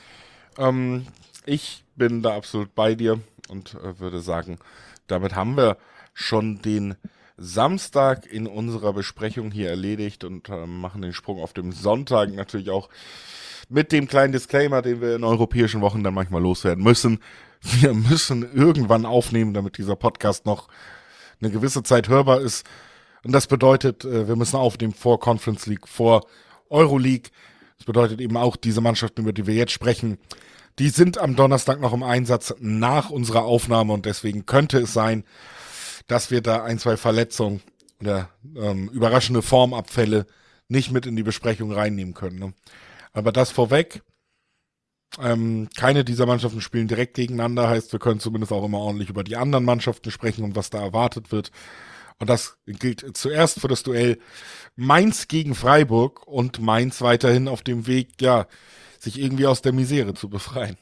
ich bin da absolut bei dir und würde sagen, damit haben wir schon den Samstag in unserer Besprechung hier erledigt und machen den Sprung auf dem Sonntag natürlich auch mit dem kleinen Disclaimer, den wir in europäischen Wochen dann manchmal loswerden müssen. Wir müssen irgendwann aufnehmen, damit dieser Podcast noch eine gewisse Zeit hörbar ist. Und das bedeutet, wir müssen aufnehmen vor Conference League, vor Euroleague. Das bedeutet eben auch, diese Mannschaften, über die wir jetzt sprechen, die sind am Donnerstag noch im Einsatz nach unserer Aufnahme und deswegen könnte es sein, dass wir da ein, zwei Verletzungen oder überraschende Formabfälle nicht mit in die Besprechung reinnehmen können. Ne? Aber das vorweg, keine dieser Mannschaften spielen direkt gegeneinander, heißt, wir können zumindest auch immer ordentlich über die anderen Mannschaften sprechen und was da erwartet wird. Und das gilt zuerst für das Duell Mainz gegen Freiburg und Mainz weiterhin auf dem Weg, ja, sich irgendwie aus der Misere zu befreien.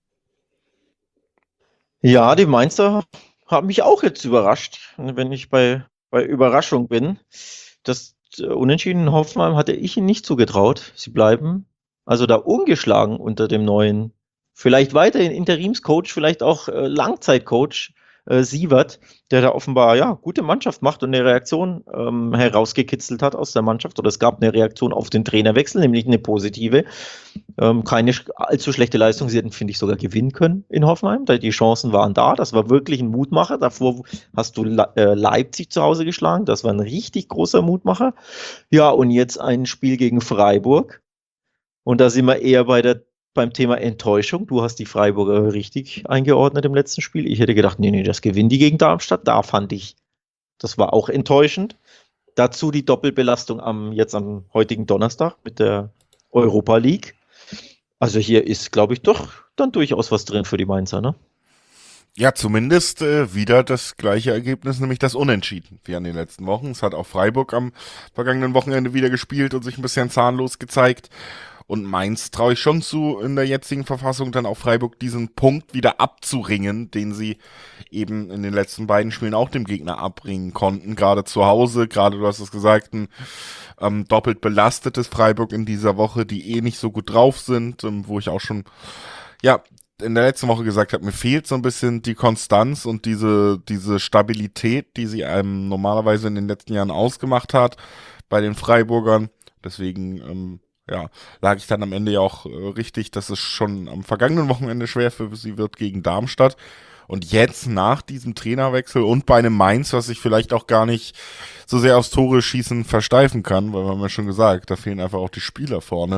Ja, die Mainzer haben mich auch jetzt überrascht, wenn ich bei Überraschung bin. Das Unentschieden in Hoffenheim hatte ich ihnen nicht zugetraut. Sie bleiben also da ungeschlagen unter dem neuen, vielleicht weiterhin Interimscoach, vielleicht auch Langzeitcoach Sievert, der da offenbar ja gute Mannschaft macht und eine Reaktion herausgekitzelt hat aus der Mannschaft. Oder es gab eine Reaktion auf den Trainerwechsel, nämlich eine positive. Keine allzu schlechte Leistung. Sie hätten, finde ich, sogar gewinnen können in Hoffenheim. Die Chancen waren da. Das war wirklich ein Mutmacher. Davor hast du Leipzig zu Hause geschlagen. Das war ein richtig großer Mutmacher. Ja, und jetzt ein Spiel gegen Freiburg. Und da sind wir eher beim Thema Enttäuschung. Du hast die Freiburger richtig eingeordnet im letzten Spiel. Ich hätte gedacht, nee, das gewinnen die gegen Darmstadt. Da fand ich, das war auch enttäuschend. Dazu die Doppelbelastung jetzt am heutigen Donnerstag mit der Europa League. Also hier ist, glaube ich, doch dann durchaus was drin für die Mainzer, ne? Ja, zumindest wieder das gleiche Ergebnis, nämlich das Unentschieden wie an den letzten Wochen. Es hat auch Freiburg am vergangenen Wochenende wieder gespielt und sich ein bisschen zahnlos gezeigt. Und Mainz traue ich schon zu, in der jetzigen Verfassung dann auch Freiburg diesen Punkt wieder abzuringen, den sie eben in den letzten beiden Spielen auch dem Gegner abringen konnten. Gerade zu Hause, gerade du hast es gesagt, ein doppelt belastetes Freiburg in dieser Woche, die nicht so gut drauf sind, wo ich auch schon, ja, in der letzten Woche gesagt habe, mir fehlt so ein bisschen die Konstanz und diese Stabilität, die sie einem normalerweise in den letzten Jahren ausgemacht hat bei den Freiburgern. Deswegen, ja, lag ich dann am Ende ja auch richtig, dass es schon am vergangenen Wochenende schwer für sie wird gegen Darmstadt. Und jetzt nach diesem Trainerwechsel und bei einem Mainz, was ich vielleicht auch gar nicht so sehr aufs Tore schießen versteifen kann, weil wir haben ja schon gesagt, da fehlen einfach auch die Spieler vorne,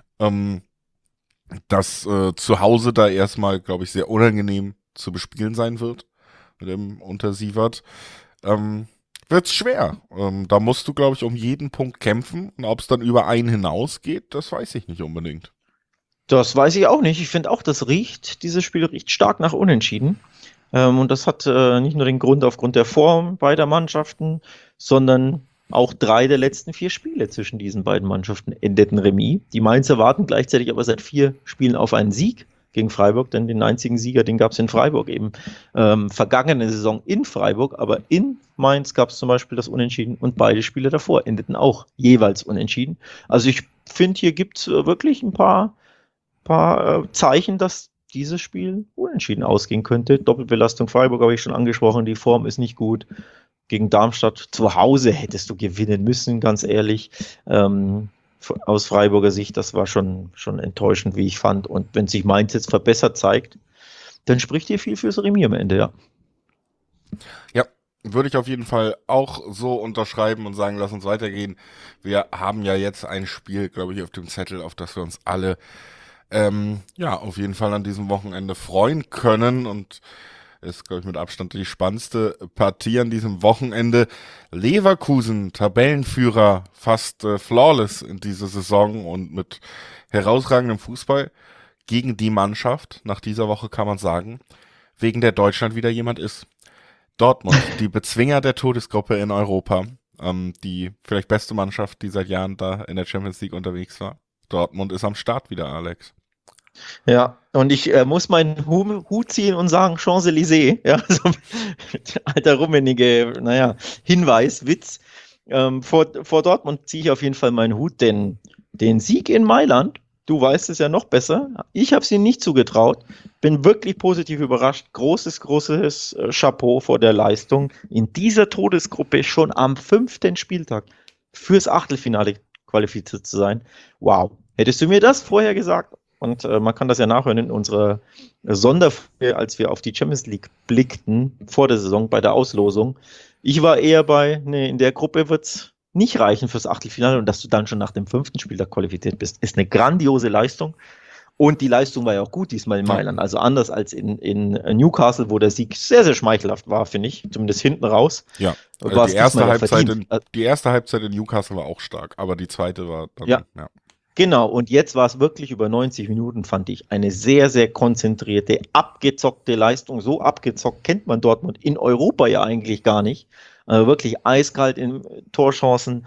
dass zu Hause da erstmal, glaube ich, sehr unangenehm zu bespielen sein wird mit dem Untersievert. Wird's schwer. Da musst du, glaube ich, um jeden Punkt kämpfen. Und ob es dann über einen hinausgeht, das weiß ich nicht unbedingt. Das weiß ich auch nicht. Ich finde auch, dieses Spiel riecht stark nach Unentschieden. Und das hat nicht nur den Grund aufgrund der Form beider Mannschaften, sondern auch 3 der letzten 4 Spiele zwischen diesen beiden Mannschaften endeten Remis. Die Mainzer warten gleichzeitig aber seit 4 Spielen auf einen Sieg gegen Freiburg, denn den einzigen Sieger, den gab es in Freiburg eben vergangene Saison in Freiburg, aber in Mainz gab es zum Beispiel das Unentschieden und beide Spiele davor endeten auch jeweils unentschieden. Also ich finde, hier gibt es wirklich ein paar Zeichen, dass dieses Spiel unentschieden ausgehen könnte. Doppelbelastung Freiburg habe ich schon angesprochen, die Form ist nicht gut. Gegen Darmstadt zu Hause hättest du gewinnen müssen, ganz ehrlich. Aus Freiburger Sicht, das war schon enttäuschend, wie ich fand. Und wenn sich Mainz jetzt verbessert zeigt, dann spricht hier viel fürs Remis am Ende, ja. Ja, würde ich auf jeden Fall auch so unterschreiben und sagen, lass uns weitergehen. Wir haben ja jetzt ein Spiel, glaube ich, auf dem Zettel, auf das wir uns alle ja, auf jeden Fall an diesem Wochenende freuen können und ist, glaube ich, mit Abstand die spannendste Partie an diesem Wochenende. Leverkusen, Tabellenführer, fast flawless in dieser Saison und mit herausragendem Fußball gegen die Mannschaft, nach dieser Woche kann man sagen, wegen der Deutschland wieder jemand ist. Dortmund, die Bezwinger der Todesgruppe in Europa, die vielleicht beste Mannschaft, die seit Jahren da in der Champions League unterwegs war. Dortmund ist am Start wieder, Alex. Ja, und ich muss meinen Hut ziehen und sagen, Champs-Élysées, ja, so alter rummenige, Hinweis, Witz. Vor Dortmund ziehe ich auf jeden Fall meinen Hut, denn den Sieg in Mailand, du weißt es ja noch besser, ich habe es ihnen nicht zugetraut, bin wirklich positiv überrascht, großes Chapeau vor der Leistung, in dieser Todesgruppe schon am 5. Spieltag fürs Achtelfinale qualifiziert zu sein. Wow, hättest du mir das vorher gesagt? Und man kann das ja nachhören in unserer Sonderfolge, als wir auf die Champions League blickten vor der Saison bei der Auslosung. Ich war eher in der Gruppe wird's nicht reichen fürs Achtelfinale und dass du dann schon nach dem 5. Spieltag qualifiziert bist, ist eine grandiose Leistung. Und die Leistung war ja auch gut diesmal in Mailand. Also anders als in Newcastle, wo der Sieg sehr, sehr schmeichelhaft war, finde ich. Zumindest hinten raus. Ja, also War es diesmal ja verdient. die erste Halbzeit in Newcastle war auch stark, aber die zweite war dann, Ja. Genau, und jetzt war es wirklich über 90 Minuten, fand ich, eine sehr, sehr konzentrierte, abgezockte Leistung. So abgezockt kennt man Dortmund in Europa ja eigentlich gar nicht. Also wirklich eiskalt in Torchancen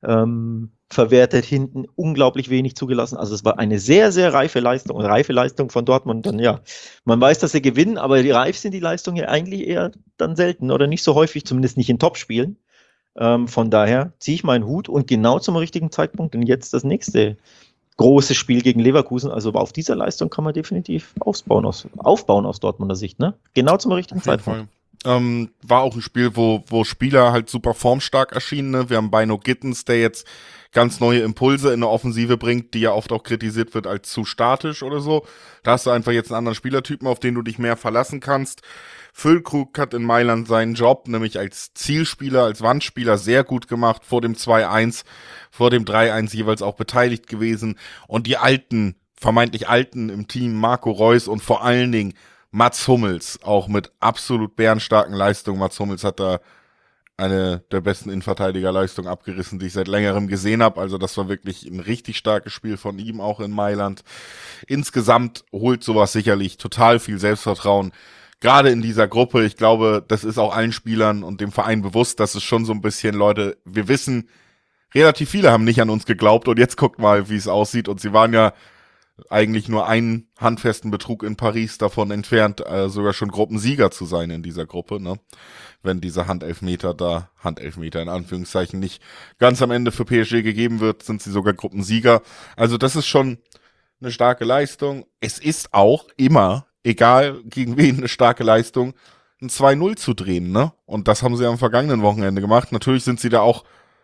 verwertet, hinten unglaublich wenig zugelassen. Also es war eine sehr, sehr reife Leistung von Dortmund. Dann ja, man weiß, dass sie gewinnen, aber die reif sind die Leistungen ja eigentlich eher dann selten oder nicht so häufig, zumindest nicht in Topspielen. Von daher ziehe ich meinen Hut und genau zum richtigen Zeitpunkt, denn jetzt das nächste große Spiel gegen Leverkusen. Also auf dieser Leistung kann man definitiv aufbauen aus Dortmunder Sicht. Ne? Genau zum richtigen Zeitpunkt. War auch ein Spiel, wo Spieler halt super formstark erschienen. Ne? Wir haben Bino Gittens, der jetzt ganz neue Impulse in der Offensive bringt, die ja oft auch kritisiert wird als zu statisch oder so. Da hast du einfach jetzt einen anderen Spielertypen, auf den du dich mehr verlassen kannst. Füllkrug hat in Mailand seinen Job, nämlich als Zielspieler, als Wandspieler sehr gut gemacht, vor dem 2-1, vor dem 3-1 jeweils auch beteiligt gewesen. Und die vermeintlich Alten im Team, Marco Reus und vor allen Dingen Mats Hummels, auch mit absolut bärenstarken Leistungen. Mats Hummels hat da eine der besten Innenverteidigerleistungen abgerissen, die ich seit längerem gesehen habe. Also das war wirklich ein richtig starkes Spiel von ihm, auch in Mailand. Insgesamt holt sowas sicherlich total viel Selbstvertrauen. Gerade in dieser Gruppe, ich glaube, das ist auch allen Spielern und dem Verein bewusst, dass es schon so ein bisschen, Leute, wir wissen, relativ viele haben nicht an uns geglaubt und jetzt guckt mal, wie es aussieht. Und sie waren ja eigentlich nur einen handfesten Betrug in Paris davon entfernt, sogar schon Gruppensieger zu sein in dieser Gruppe, ne? Wenn dieser Handelfmeter in Anführungszeichen, nicht ganz am Ende für PSG gegeben wird, sind sie sogar Gruppensieger. Also das ist schon eine starke Leistung. Es ist auch immer, egal gegen wen, eine starke Leistung, ein 2-0 zu drehen, ne? Und das haben sie am vergangenen Wochenende gemacht. Natürlich sind sie da auch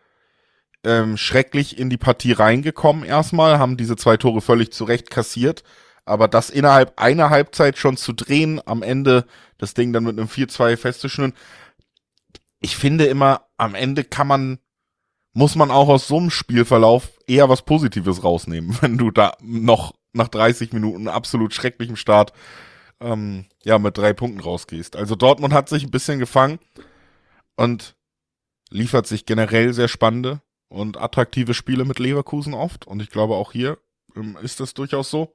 schrecklich in die Partie reingekommen erstmal, haben diese 2 Tore völlig zurecht kassiert, aber das innerhalb einer Halbzeit schon zu drehen, am Ende das Ding dann mit einem 4-2 festzuschnüren, ich finde immer, am Ende muss man auch aus so einem Spielverlauf eher was Positives rausnehmen, wenn du da noch nach 30 Minuten absolut schrecklichem Start mit 3 Punkten rausgehst. Also Dortmund hat sich ein bisschen gefangen und liefert sich generell sehr spannende und attraktive Spiele mit Leverkusen oft. Und ich glaube, auch hier ist es durchaus so,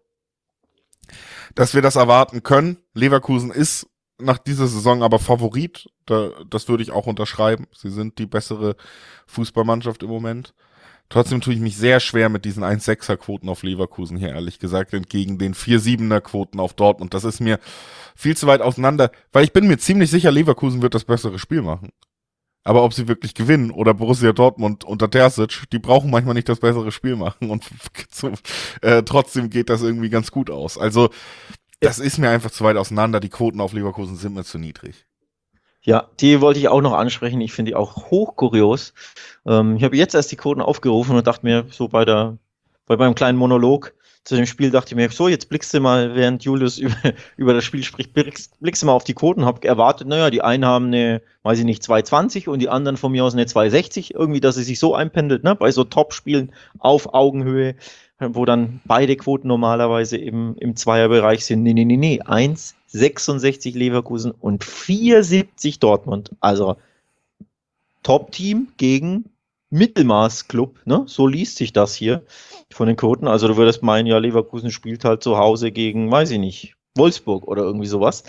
dass wir das erwarten können. Leverkusen ist nach dieser Saison aber Favorit. Das würde ich auch unterschreiben. Sie sind die bessere Fußballmannschaft im Moment. Trotzdem tue ich mich sehr schwer mit diesen 1,6er-Quoten auf Leverkusen hier, ehrlich gesagt, entgegen den 4,7er-Quoten auf Dortmund. Das ist mir viel zu weit auseinander, weil ich bin mir ziemlich sicher, Leverkusen wird das bessere Spiel machen. Aber ob sie wirklich gewinnen oder Borussia Dortmund unter Terzic, die brauchen manchmal nicht das bessere Spiel machen und trotzdem geht das irgendwie ganz gut aus. Also das ist mir einfach zu weit auseinander. Die Quoten auf Leverkusen sind mir zu niedrig. Ja, die wollte ich auch noch ansprechen. Ich finde die auch hochkurios. Ich habe jetzt erst die Quoten aufgerufen und dachte mir, so bei meinem kleinen Monolog zu dem Spiel, dachte ich mir, so, jetzt blickst du mal, während Julius über das Spiel spricht, blickst du mal auf die Quoten, hab erwartet, naja, die einen haben eine, weiß ich nicht, 2,20 und die anderen von mir aus eine 2,60, irgendwie, dass es sich so einpendelt, ne, bei so Top-Spielen auf Augenhöhe, wo dann beide Quoten normalerweise im Zweierbereich sind. Nee. 1,66 Leverkusen und 4,70 Dortmund. Also Top-Team gegen Mittelmaß-Club, ne? So liest sich das hier von den Quoten. Also du würdest meinen, ja, Leverkusen spielt halt zu Hause gegen, weiß ich nicht, Wolfsburg oder irgendwie sowas.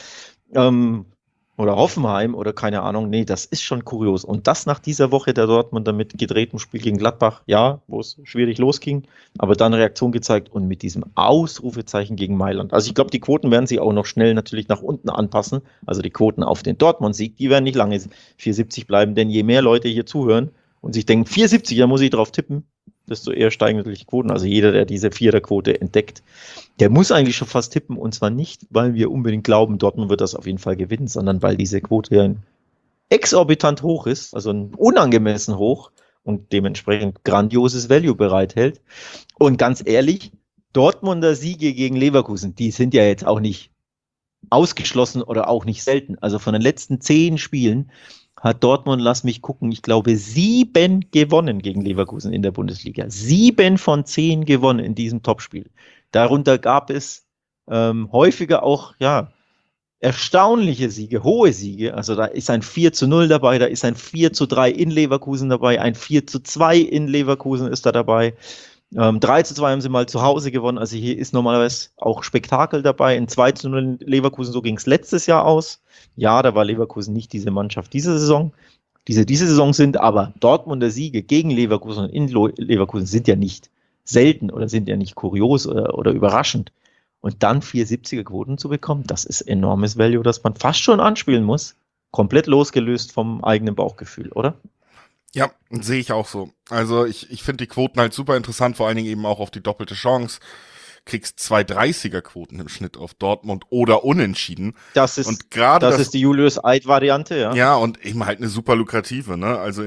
Oder Hoffenheim oder keine Ahnung. Nee, das ist schon kurios. Und das nach dieser Woche der Dortmunder mit gedrehtem Spiel gegen Gladbach, ja, wo es schwierig losging, aber dann Reaktion gezeigt und mit diesem Ausrufezeichen gegen Mailand. Also ich glaube, die Quoten werden sich auch noch schnell natürlich nach unten anpassen. Also die Quoten auf den Dortmund-Sieg, die werden nicht lange 4,70 bleiben, denn je mehr Leute hier zuhören und sich denken, 4,70, da muss ich drauf tippen, desto eher steigen natürlich die Quoten. Also jeder, der diese Viererquote entdeckt, der muss eigentlich schon fast tippen. Und zwar nicht, weil wir unbedingt glauben, Dortmund wird das auf jeden Fall gewinnen, sondern weil diese Quote ja exorbitant hoch ist, also ein unangemessen hoch und dementsprechend grandioses Value bereithält. Und ganz ehrlich, Dortmunder Siege gegen Leverkusen, die sind ja jetzt auch nicht ausgeschlossen oder auch nicht selten. Also von den letzten 10 Spielen hat Dortmund, lass mich gucken, ich glaube 7 gewonnen gegen Leverkusen in der Bundesliga. 7 von 10 gewonnen in diesem Topspiel. Darunter gab es häufiger auch, ja, erstaunliche Siege, hohe Siege. Also da ist ein 4:0 dabei, da ist ein 4:3 in Leverkusen dabei, ein 4:2 in Leverkusen ist da dabei. 3:2 haben sie mal zu Hause gewonnen. Also hier ist normalerweise auch Spektakel dabei. Ein 2:0 in Leverkusen, so ging es letztes Jahr aus. Ja, da war Leverkusen nicht diese Mannschaft diese Saison, diese Saison sind, aber Dortmunder Siege gegen Leverkusen und in Leverkusen sind ja nicht selten oder sind ja nicht kurios oder überraschend. Und dann 4,70er Quoten zu bekommen, das ist enormes Value, das man fast schon anspielen muss. Komplett losgelöst vom eigenen Bauchgefühl, oder? Ja, sehe ich auch so. Also ich finde die Quoten halt super interessant, vor allen Dingen eben auch auf die doppelte Chance. Kriegst 2,30er Quoten im Schnitt auf Dortmund oder unentschieden. Das Und gerade ist die Julius Eid-Variante, ja. Ja, und eben halt eine super lukrative, ne? Also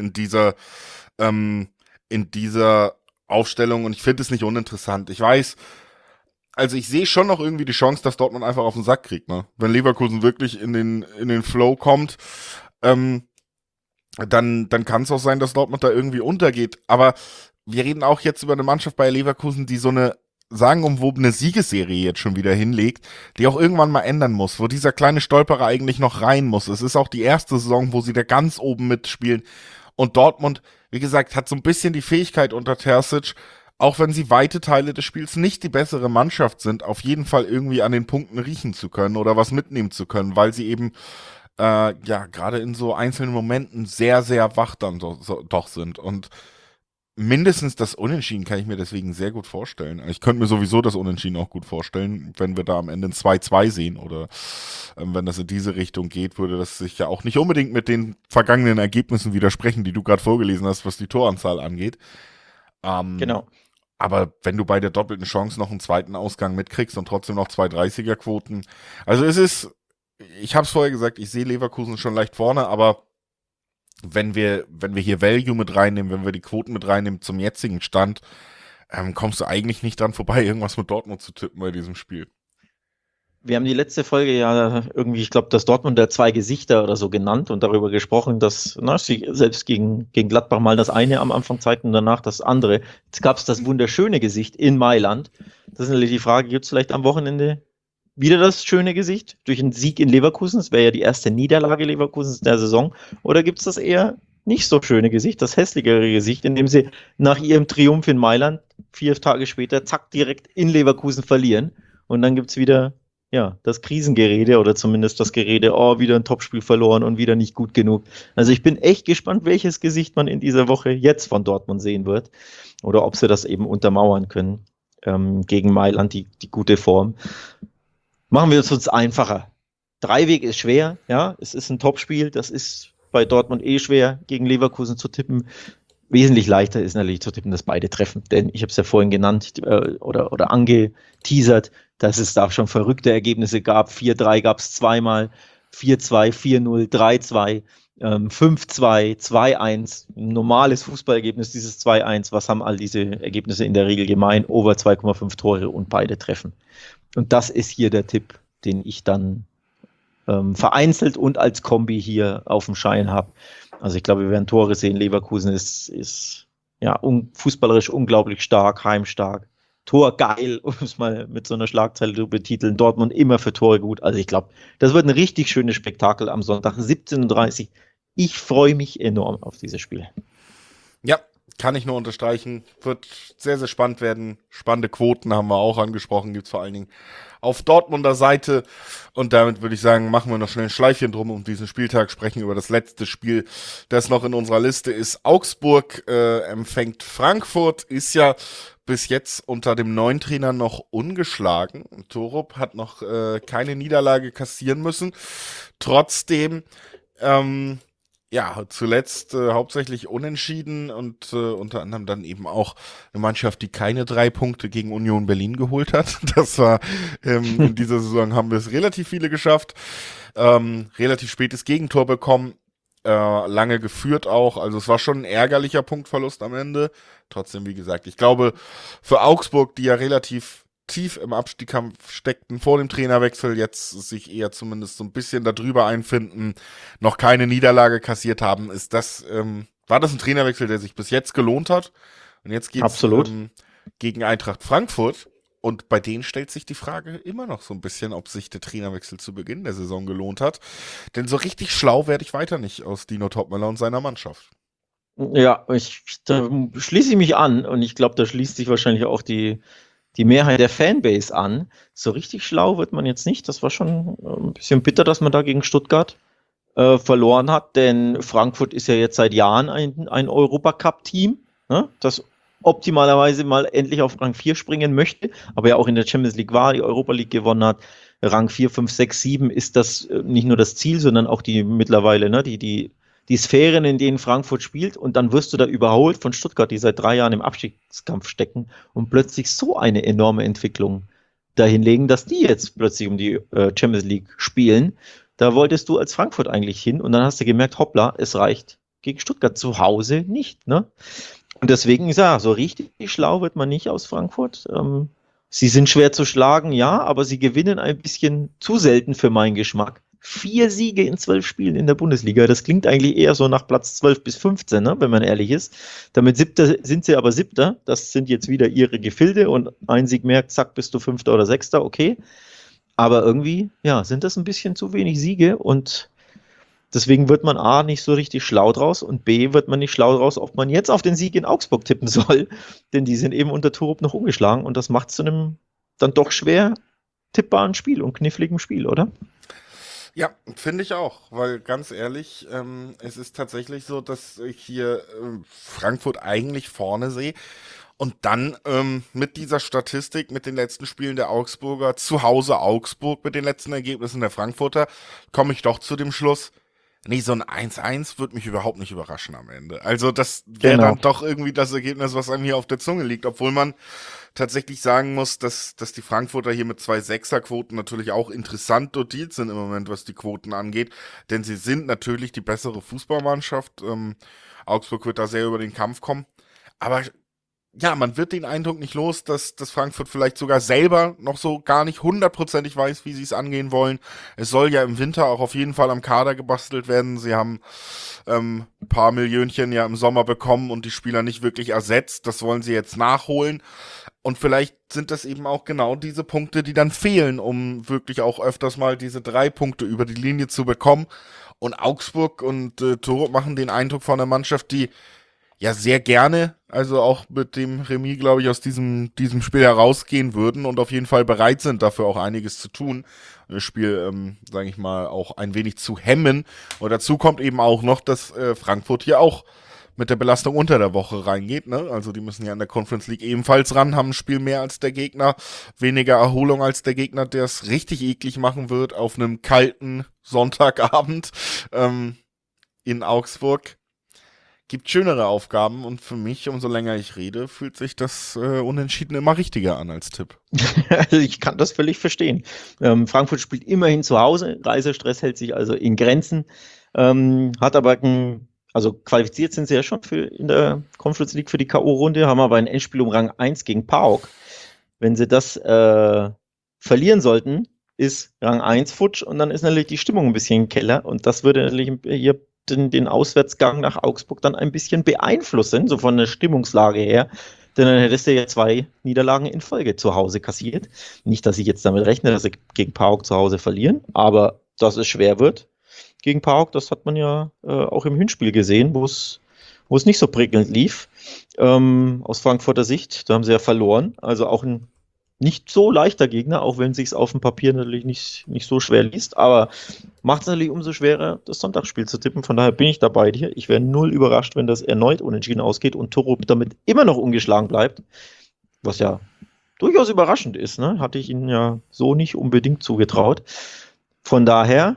in dieser Aufstellung, und ich finde es nicht uninteressant. Ich weiß, also ich sehe schon noch irgendwie die Chance, dass Dortmund einfach auf den Sack kriegt, ne? Wenn Leverkusen wirklich in den Flow kommt, dann kann es auch sein, dass Dortmund da irgendwie untergeht. Aber wir reden auch jetzt über eine Mannschaft bei Leverkusen, die so eine sagenumwobene Siegesserie jetzt schon wieder hinlegt, die auch irgendwann mal ändern muss, wo dieser kleine Stolperer eigentlich noch rein muss. Es ist auch die erste Saison, wo sie da ganz oben mitspielen. Und Dortmund, wie gesagt, hat so ein bisschen die Fähigkeit unter Terzic, auch wenn sie weite Teile des Spiels nicht die bessere Mannschaft sind, auf jeden Fall irgendwie an den Punkten riechen zu können oder was mitnehmen zu können, weil sie eben ja, gerade in so einzelnen Momenten sehr, sehr wach dann doch sind. Und mindestens das Unentschieden kann ich mir deswegen sehr gut vorstellen. Ich könnte mir sowieso das Unentschieden auch gut vorstellen, wenn wir da am Ende ein 2:2 sehen oder wenn das in diese Richtung geht, würde das sich ja auch nicht unbedingt mit den vergangenen Ergebnissen widersprechen, die du gerade vorgelesen hast, was die Toranzahl angeht. Genau. Aber wenn du bei der doppelten Chance noch einen zweiten Ausgang mitkriegst und trotzdem noch 2,30er Quoten, also ich habe es vorher gesagt, ich sehe Leverkusen schon leicht vorne, aber wenn wir hier Value mit reinnehmen, wenn wir die Quoten mit reinnehmen zum jetzigen Stand, kommst du eigentlich nicht dran vorbei, irgendwas mit Dortmund zu tippen bei diesem Spiel. Wir haben die letzte Folge ja irgendwie, ich glaube, das Dortmunder zwei Gesichter oder so genannt und darüber gesprochen, dass sie selbst gegen Gladbach mal das eine am Anfang zeigten und danach das andere. Jetzt gab es das wunderschöne Gesicht in Mailand. Das ist natürlich die Frage, gibt es vielleicht am Wochenende wieder das schöne Gesicht durch einen Sieg in Leverkusen? Das wäre ja die erste Niederlage Leverkusens in der Saison. Oder gibt es das eher nicht so schöne Gesicht, das hässlichere Gesicht, indem sie nach ihrem Triumph in Mailand 4 Tage später zack direkt in Leverkusen verlieren und dann gibt es wieder ja, das Krisengerede oder zumindest das Gerede, oh, wieder ein Topspiel verloren und wieder nicht gut genug. Also ich bin echt gespannt, welches Gesicht man in dieser Woche jetzt von Dortmund sehen wird oder ob sie das eben untermauern können gegen Mailand, die gute Form. Machen wir es uns einfacher. Dreiweg ist schwer, ja, es ist ein Topspiel, das ist bei Dortmund eh schwer, gegen Leverkusen zu tippen. Wesentlich leichter ist natürlich zu tippen, dass beide treffen, denn ich habe es ja vorhin genannt oder angeteasert, dass es da schon verrückte Ergebnisse gab. 4:3 gab es zweimal, 4:2, 4:0, 3:2, 5:2, 2:1. Ein normales Fußballergebnis, dieses 2:1. Was haben all diese Ergebnisse in der Regel gemein? Over 2,5 Tore und beide treffen. Und das ist hier der Tipp, den ich dann vereinzelt und als Kombi hier auf dem Schein habe. Also ich glaube, wir werden Tore sehen. Leverkusen ist ja fußballerisch unglaublich stark, heimstark. Tor geil, um es mal mit so einer Schlagzeile zu betiteln. Dortmund immer für Tore gut. Also ich glaube, das wird ein richtig schönes Spektakel am Sonntag, 17:30 Uhr. Ich freue mich enorm auf dieses Spiel. Ja, kann ich nur unterstreichen. Wird sehr, sehr spannend werden. Spannende Quoten haben wir auch angesprochen. Gibt es vor allen Dingen auf Dortmunder Seite. Und damit würde ich sagen, machen wir noch schnell ein Schleifchen drum um diesen Spieltag. Sprechen über das letzte Spiel, das noch in unserer Liste ist. Augsburg empfängt Frankfurt. Ist ja bis jetzt unter dem neuen Trainer noch ungeschlagen. Torup hat noch keine Niederlage kassieren müssen. Trotzdem ja, zuletzt hauptsächlich unentschieden und unter anderem dann eben auch eine Mannschaft, die keine 3 Punkte gegen Union Berlin geholt hat. Das war, in dieser Saison haben wir es relativ viele geschafft. Relativ spätes Gegentor bekommen, lange geführt auch. Also es war schon ein ärgerlicher Punktverlust am Ende. Trotzdem, wie gesagt, ich glaube, für Augsburg, die ja relativ tief im Abstiegskampf steckten vor dem Trainerwechsel, jetzt sich eher zumindest so ein bisschen darüber einfinden, noch keine Niederlage kassiert haben, war das ein Trainerwechsel, der sich bis jetzt gelohnt hat. Und jetzt geht's gegen Eintracht Frankfurt. Und bei denen stellt sich die Frage immer noch so ein bisschen, ob sich der Trainerwechsel zu Beginn der Saison gelohnt hat. Denn so richtig schlau werde ich weiter nicht aus Dino Topmöller und seiner Mannschaft. Ja, da schließe ich mich an und ich glaube, da schließt sich wahrscheinlich auch die Mehrheit der Fanbase an. So richtig schlau wird man jetzt nicht. Das war schon ein bisschen bitter, dass man da gegen Stuttgart verloren hat, denn Frankfurt ist ja jetzt seit Jahren ein Europacup-Team, ne, das optimalerweise mal endlich auf Rang 4 springen möchte, aber ja auch in der Champions League war, die Europa League gewonnen hat. Rang 4, 5, 6, 7 ist das nicht nur das Ziel, sondern auch die mittlerweile, ne, die Sphären, in denen Frankfurt spielt, und dann wirst du da überholt von Stuttgart, die seit 3 Jahren im Abstiegskampf stecken und plötzlich so eine enorme Entwicklung dahinlegen, dass die jetzt plötzlich um die Champions League spielen. Da wolltest du als Frankfurt eigentlich hin und dann hast du gemerkt, hoppla, es reicht gegen Stuttgart zu Hause nicht, ne? Und deswegen, ich sage, so richtig schlau wird man nicht aus Frankfurt. Sie sind schwer zu schlagen, ja, aber sie gewinnen ein bisschen zu selten für meinen Geschmack. 4 Siege in 12 Spielen in der Bundesliga, das klingt eigentlich eher so nach Platz 12 bis 15, ne, wenn man ehrlich ist. Damit sind sie aber Siebter, das sind jetzt wieder ihre Gefilde und ein Sieg mehr, zack, bist du Fünfter oder Sechster, okay. Aber irgendwie, ja, sind das ein bisschen zu wenig Siege und deswegen wird man A, nicht so richtig schlau draus und B, wird man nicht schlau draus, ob man jetzt auf den Sieg in Augsburg tippen soll, denn die sind eben unter Torup noch ungeschlagen und das macht es zu einem dann doch schwer tippbaren Spiel und kniffligen Spiel, oder? Ja, finde ich auch, weil ganz ehrlich, es ist tatsächlich so, dass ich hier Frankfurt eigentlich vorne sehe. Und dann mit dieser Statistik, mit den letzten Spielen der Augsburger, zu Hause Augsburg, mit den letzten Ergebnissen der Frankfurter, komme ich doch zu dem Schluss, nee, so ein 1-1 würde mich überhaupt nicht überraschen am Ende. Also das wäre dann doch irgendwie das Ergebnis, was einem hier auf der Zunge liegt, obwohl man tatsächlich sagen muss, dass die Frankfurter hier mit 2 Sechserquoten natürlich auch interessant dotiert sind im Moment, was die Quoten angeht, denn sie sind natürlich die bessere Fußballmannschaft. Augsburg wird da sehr über den Kampf kommen, aber ja, man wird den Eindruck nicht los, dass Frankfurt vielleicht sogar selber noch so gar nicht hundertprozentig weiß, wie sie es angehen wollen. Es soll ja im Winter auch auf jeden Fall am Kader gebastelt werden. Sie haben ein paar Millionchen ja im Sommer bekommen und die Spieler nicht wirklich ersetzt. Das wollen sie jetzt nachholen. Und vielleicht sind das eben auch genau diese Punkte, die dann fehlen, um wirklich auch öfters mal diese 3 Punkte über die Linie zu bekommen. Und Augsburg und Torup machen den Eindruck von einer Mannschaft, die ja sehr gerne, also auch mit dem Remis, glaube ich, aus diesem Spiel herausgehen würden und auf jeden Fall bereit sind, dafür auch einiges zu tun. Das Spiel, sage ich mal, auch ein wenig zu hemmen. Und dazu kommt eben auch noch, dass Frankfurt hier auch mit der Belastung unter der Woche reingeht, ne? Also die müssen ja in der Conference League ebenfalls ran, haben ein Spiel mehr als der Gegner, weniger Erholung als der Gegner, der es richtig eklig machen wird auf einem kalten Sonntagabend in Augsburg. Gibt schönere Aufgaben und für mich, umso länger ich rede, fühlt sich das Unentschieden immer richtiger an als Tipp. Also ich kann das völlig verstehen. Frankfurt spielt immerhin zu Hause, Reisestress hält sich also in Grenzen, hat aber also qualifiziert sind sie ja schon in der Conference League für die K.O.-Runde, haben aber ein Endspiel um Rang 1 gegen PAOK. Wenn sie das verlieren sollten, ist Rang 1 futsch und dann ist natürlich die Stimmung ein bisschen im Keller und das würde natürlich hier den Auswärtsgang nach Augsburg dann ein bisschen beeinflussen, so von der Stimmungslage her. Denn dann hättest du ja 2 Niederlagen in Folge zu Hause kassiert. Nicht, dass ich jetzt damit rechne, dass sie gegen PAOK zu Hause verlieren, aber dass es schwer wird gegen PAOK, das hat man ja auch im Hinspiel gesehen, wo es nicht so prickelnd lief. Aus Frankfurter Sicht, da haben sie ja verloren. Also auch ein nicht so leichter Gegner, auch wenn es sich auf dem Papier natürlich nicht so schwer liest, aber macht es natürlich umso schwerer, das Sonntagsspiel zu tippen. Von daher bin ich da bei dir. Ich wäre null überrascht, wenn das erneut unentschieden ausgeht und Torup damit immer noch ungeschlagen bleibt, was ja durchaus überraschend ist, ne? Hatte ich ihnen ja so nicht unbedingt zugetraut. Von daher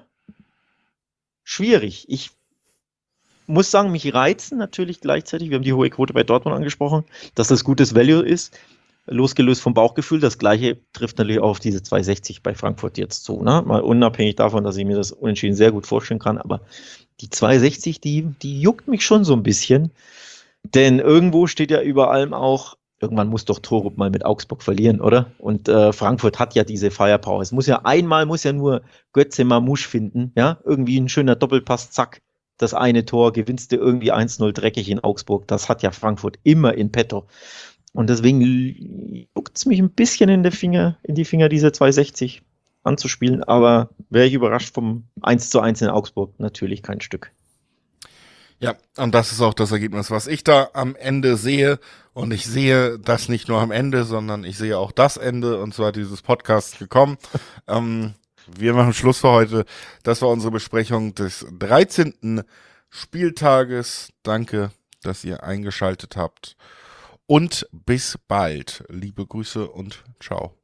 schwierig. Ich muss sagen, mich reizen natürlich gleichzeitig, wir haben die hohe Quote bei Dortmund angesprochen, dass das gutes Value ist. Losgelöst vom Bauchgefühl, das gleiche trifft natürlich auch auf diese 2,60 bei Frankfurt jetzt zu, ne? Mal unabhängig davon, dass ich mir das Unentschieden sehr gut vorstellen kann, aber die 2,60, die juckt mich schon so ein bisschen, denn irgendwo steht ja über allem auch, irgendwann muss doch Torup mal mit Augsburg verlieren, oder? Und Frankfurt hat ja diese Firepower. Es muss ja nur Götze Mamouche finden, ja? Irgendwie ein schöner Doppelpass, zack. Das eine Tor gewinnst du irgendwie 1-0 dreckig in Augsburg. Das hat ja Frankfurt immer in petto. Und deswegen juckt es mich ein bisschen in die Finger, diese 260 anzuspielen. Aber wäre ich überrascht vom 1:1 in Augsburg? Natürlich kein Stück. Ja, und das ist auch das Ergebnis, was ich da am Ende sehe. Und ich sehe das nicht nur am Ende, sondern ich sehe auch das Ende, und zwar dieses Podcasts gekommen. Wir machen Schluss für heute. Das war unsere Besprechung des 13. Spieltages. Danke, dass ihr eingeschaltet habt. Und bis bald. Liebe Grüße und ciao.